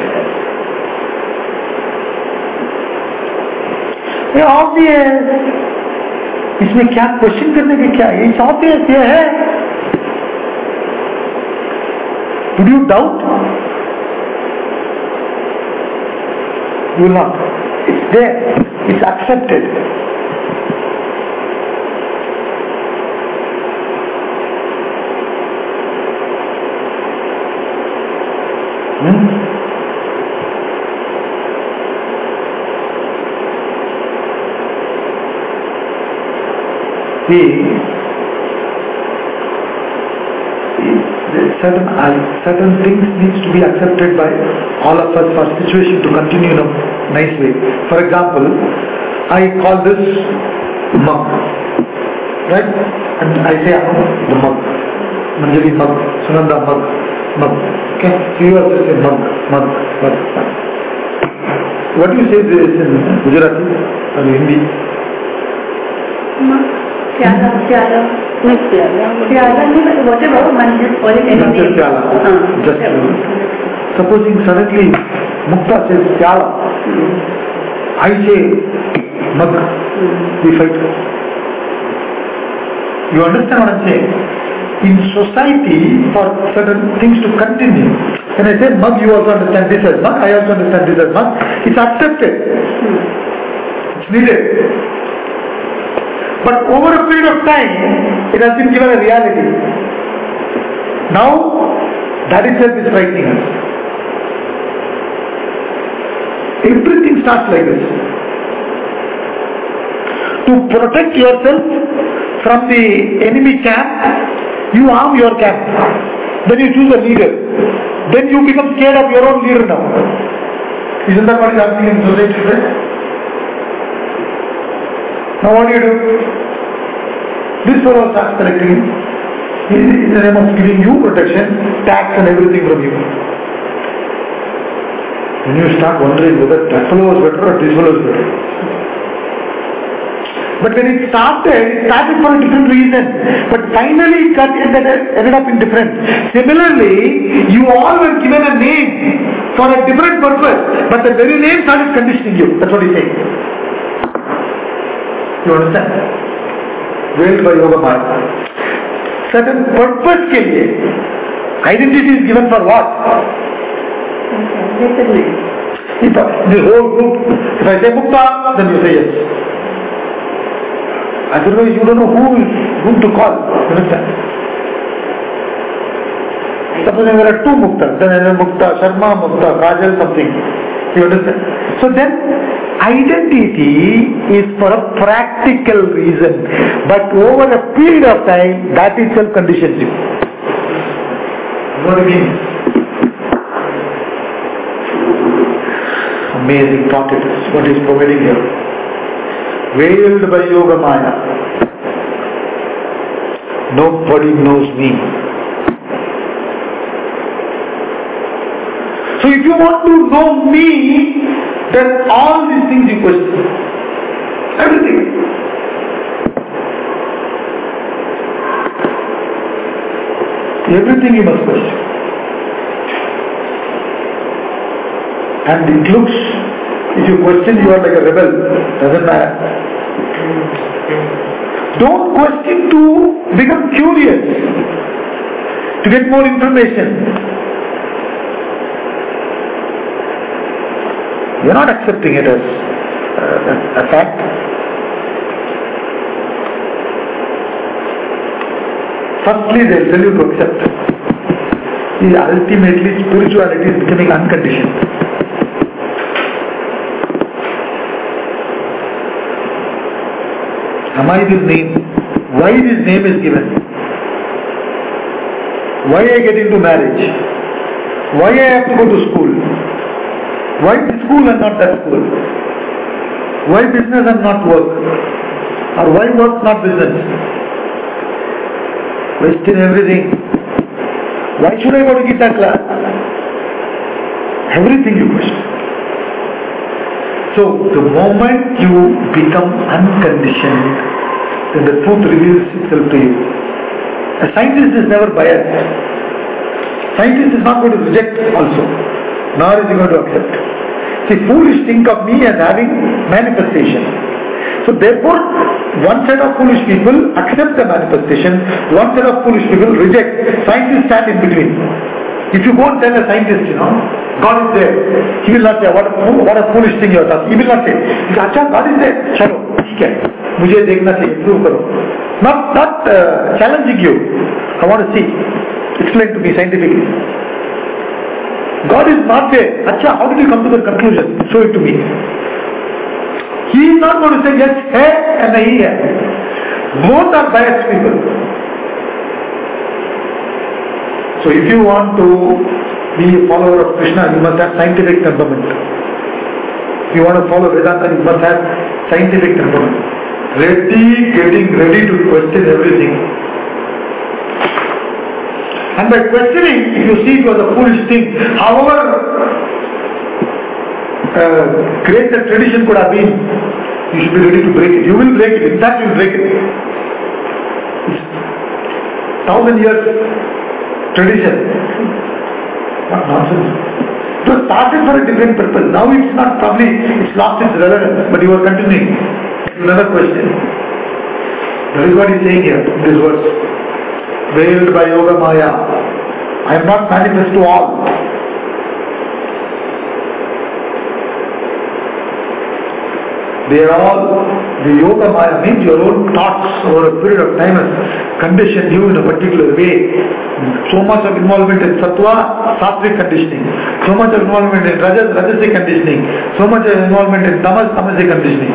ये obvious. इसमें क्या question करने की क्या है? It's obvious ये है. Would you doubt? You will not. It's there. It's accepted. Hmm? See, certain uh, certain things needs to be accepted by all of us for situation to continue in a nice way. For example, I call this mug, right? And I say the mug, Manjari mug, Sunanda mug, mug. Okay, so you also say mug, mug, mug. What do you say this in Gujarati or Hindi? Mug. Pyala, pyala. No, pyala. Pyala, whatever, man just call it any name. Pyala. Uh, Just supposing suddenly Mukta says pyala, mm. I say mug, mm. we fight. You understand what I'm saying? In society, for certain things to continue, when I say mug, you also understand this as mug, I also understand this as mug, it's accepted. Mm. It's needed. But over a period of time, it has been given a reality. Now, that itself is frightening us. Everything starts like this. To protect yourself from the enemy camp, you arm your camp. Then you choose a leader. Then you become scared of your own leader now. Isn't that what is happening in society today? Now what do you do? This fellow starts collecting in the name of giving you protection, tax and everything from you. Then you start wondering whether that fellow was better or this fellow was better. But when it started, it started for a different reason. But finally it got ended, ended up in different. Similarly, you all were given a name for a different purpose, but the very name started conditioning you. That's what he's saying. You understand? Veiled by Yoga Maya. Certain purpose ke liye, identity is given for what? Okay, if I, the whole group, if I say Mukta, then you say yes. Otherwise you don't know who, whom to call. You understand? Suppose there are two Muktas, then there is Mukta, Sharma, Mukta, Kajal, something. You understand? So then, identity is for a practical reason, but over a period of time, that itself conditions you. What do you mean? Amazing thought it is, what he is providing here. Veiled by Yoga Maya. Nobody knows me. So if you want to know me, then all these things you question. Everything. Everything you must question. And it looks, if you question, you are like a rebel. Doesn't matter. Don't question to become curious, to get more information. You are not accepting it as uh, a fact. Firstly, they will tell you to accept. See, ultimately, spirituality is becoming unconditioned. Am I this name? Why this name is given? Why I get into marriage? Why I have to go to school? Why this school and not that school? Why business and not work? Or why work not business? Question everything. Why should I go to Gita class? Everything you question. So the moment you become unconditioned, then the truth reveals itself to you. A scientist is never biased. Scientist is not going to reject also, nor is he going to accept. See, foolish think of me as having manifestation. So therefore, one set of foolish people accept the manifestation, one set of foolish people reject. Scientists stand in between. If you go and tell a scientist, you know, God is there, he will not say, what a, what a foolish thing you have done. He will not say, Acha, God is there. Chalo, theek hai. Mujhe dekhna chahiye, prove karo. Not, not uh, challenging you. I want to see. Explain to me scientifically. God is not there. Acha, how did you come to the conclusion? Show it to me. He is not going to say yes, hai and nahi hai. Both are biased people. So if you want to be a follower of Krishna, you must have scientific temperament. If you want to follow Vedanta, you must have scientific temperament. Ready, getting ready to question everything. And by questioning, if you see it was a foolish thing, however uh, great the tradition could have been, you should be ready to break it. You will break it. In fact, you will break it. It's thousand years tradition. What nonsense. It was started for a different purpose. Now it's not probably, it's lost its relevance, but you are continuing. Another question. That is what he is saying here in this verse. Veiled by Yoga Maya. I am not manifest to all. They are all, the Yoga Maya means your own thoughts over a period of time has conditioned you in a particular way. So much of involvement in Sattva, Sattvic conditioning. So much of involvement in Rajas, Rajasic conditioning. So much of involvement in Tamas, Tamasic conditioning.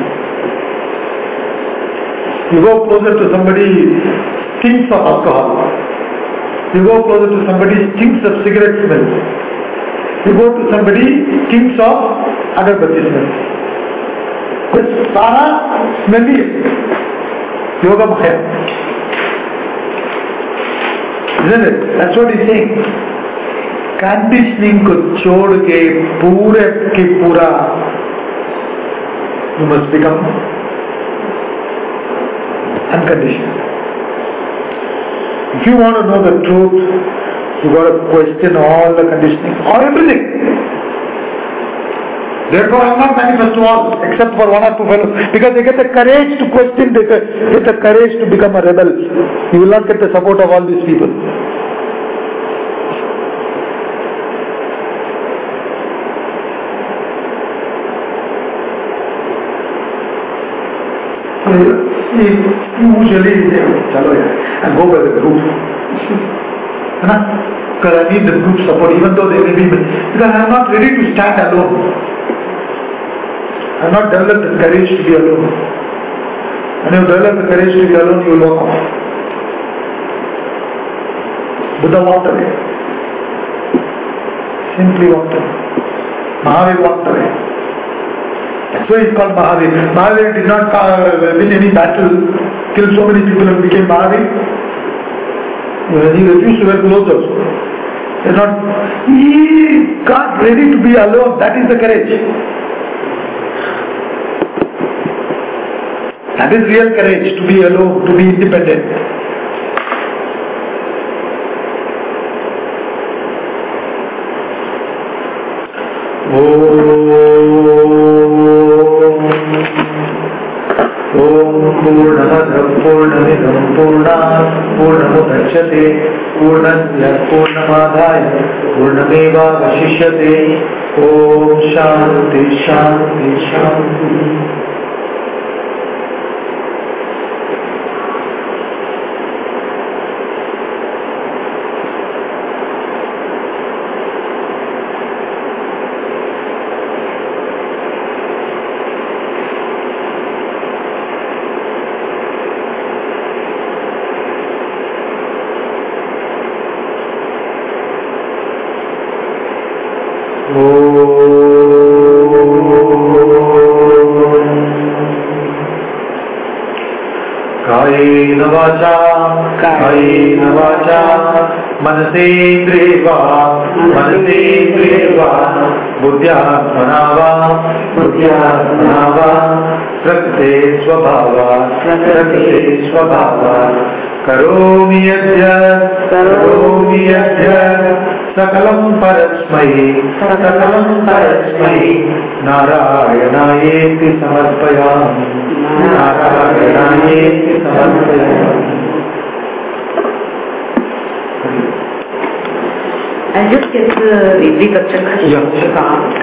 You go closer to somebody, stinks of alcohol. You go closer to somebody, stinks of cigarette smell. You go to somebody, stinks of agarbatti smell. But Sara smelly Yoga Maya. Isn't it? That's what he's saying. Conditioning ko chhod ke pure ke pura you must become unconditioned. If you want to know the truth, you got to question all the conditioning, or everything. Therefore, I am not manifest to all, except for one or two fellows, because they get the courage to question, they get the courage to become a rebel. You will not get the support of all these people. Usually they chalo yaar, and go by the group. Because I need the group support, even though they may be, because I am not ready to stand alone. I have not developed the courage to be alone. When you develop the courage to be alone, you will walk off. Buddha walked away. Simply walked away. Mahavir walked away. That's why it's called Mahavir. Mahavir did not uh, win any battle, killed so many people and became Mahavir. He refused to wear clothes also. He's not, he got ready to be alone. That is the courage. That is real courage, to be alone, to be independent. Om Purnamada Purnamidam Purnat Purnamudachyate Purnasya Purnamadaya Purnameva Vashishyate. Om Shanti Shanti Shanti. Kayeena vacha, kayeena vacha, manasendriva, manasendriva, buddhyatmanava, buddhyatmanava, prakrite swabhava, prakrite swabhava, karomi yadya, karomi yadya, sakalam parasmai, sakalam parasmai, narayanayeeti samarpayami, narayanayeeti samarpayami. I'll just get the recapture. Yeah.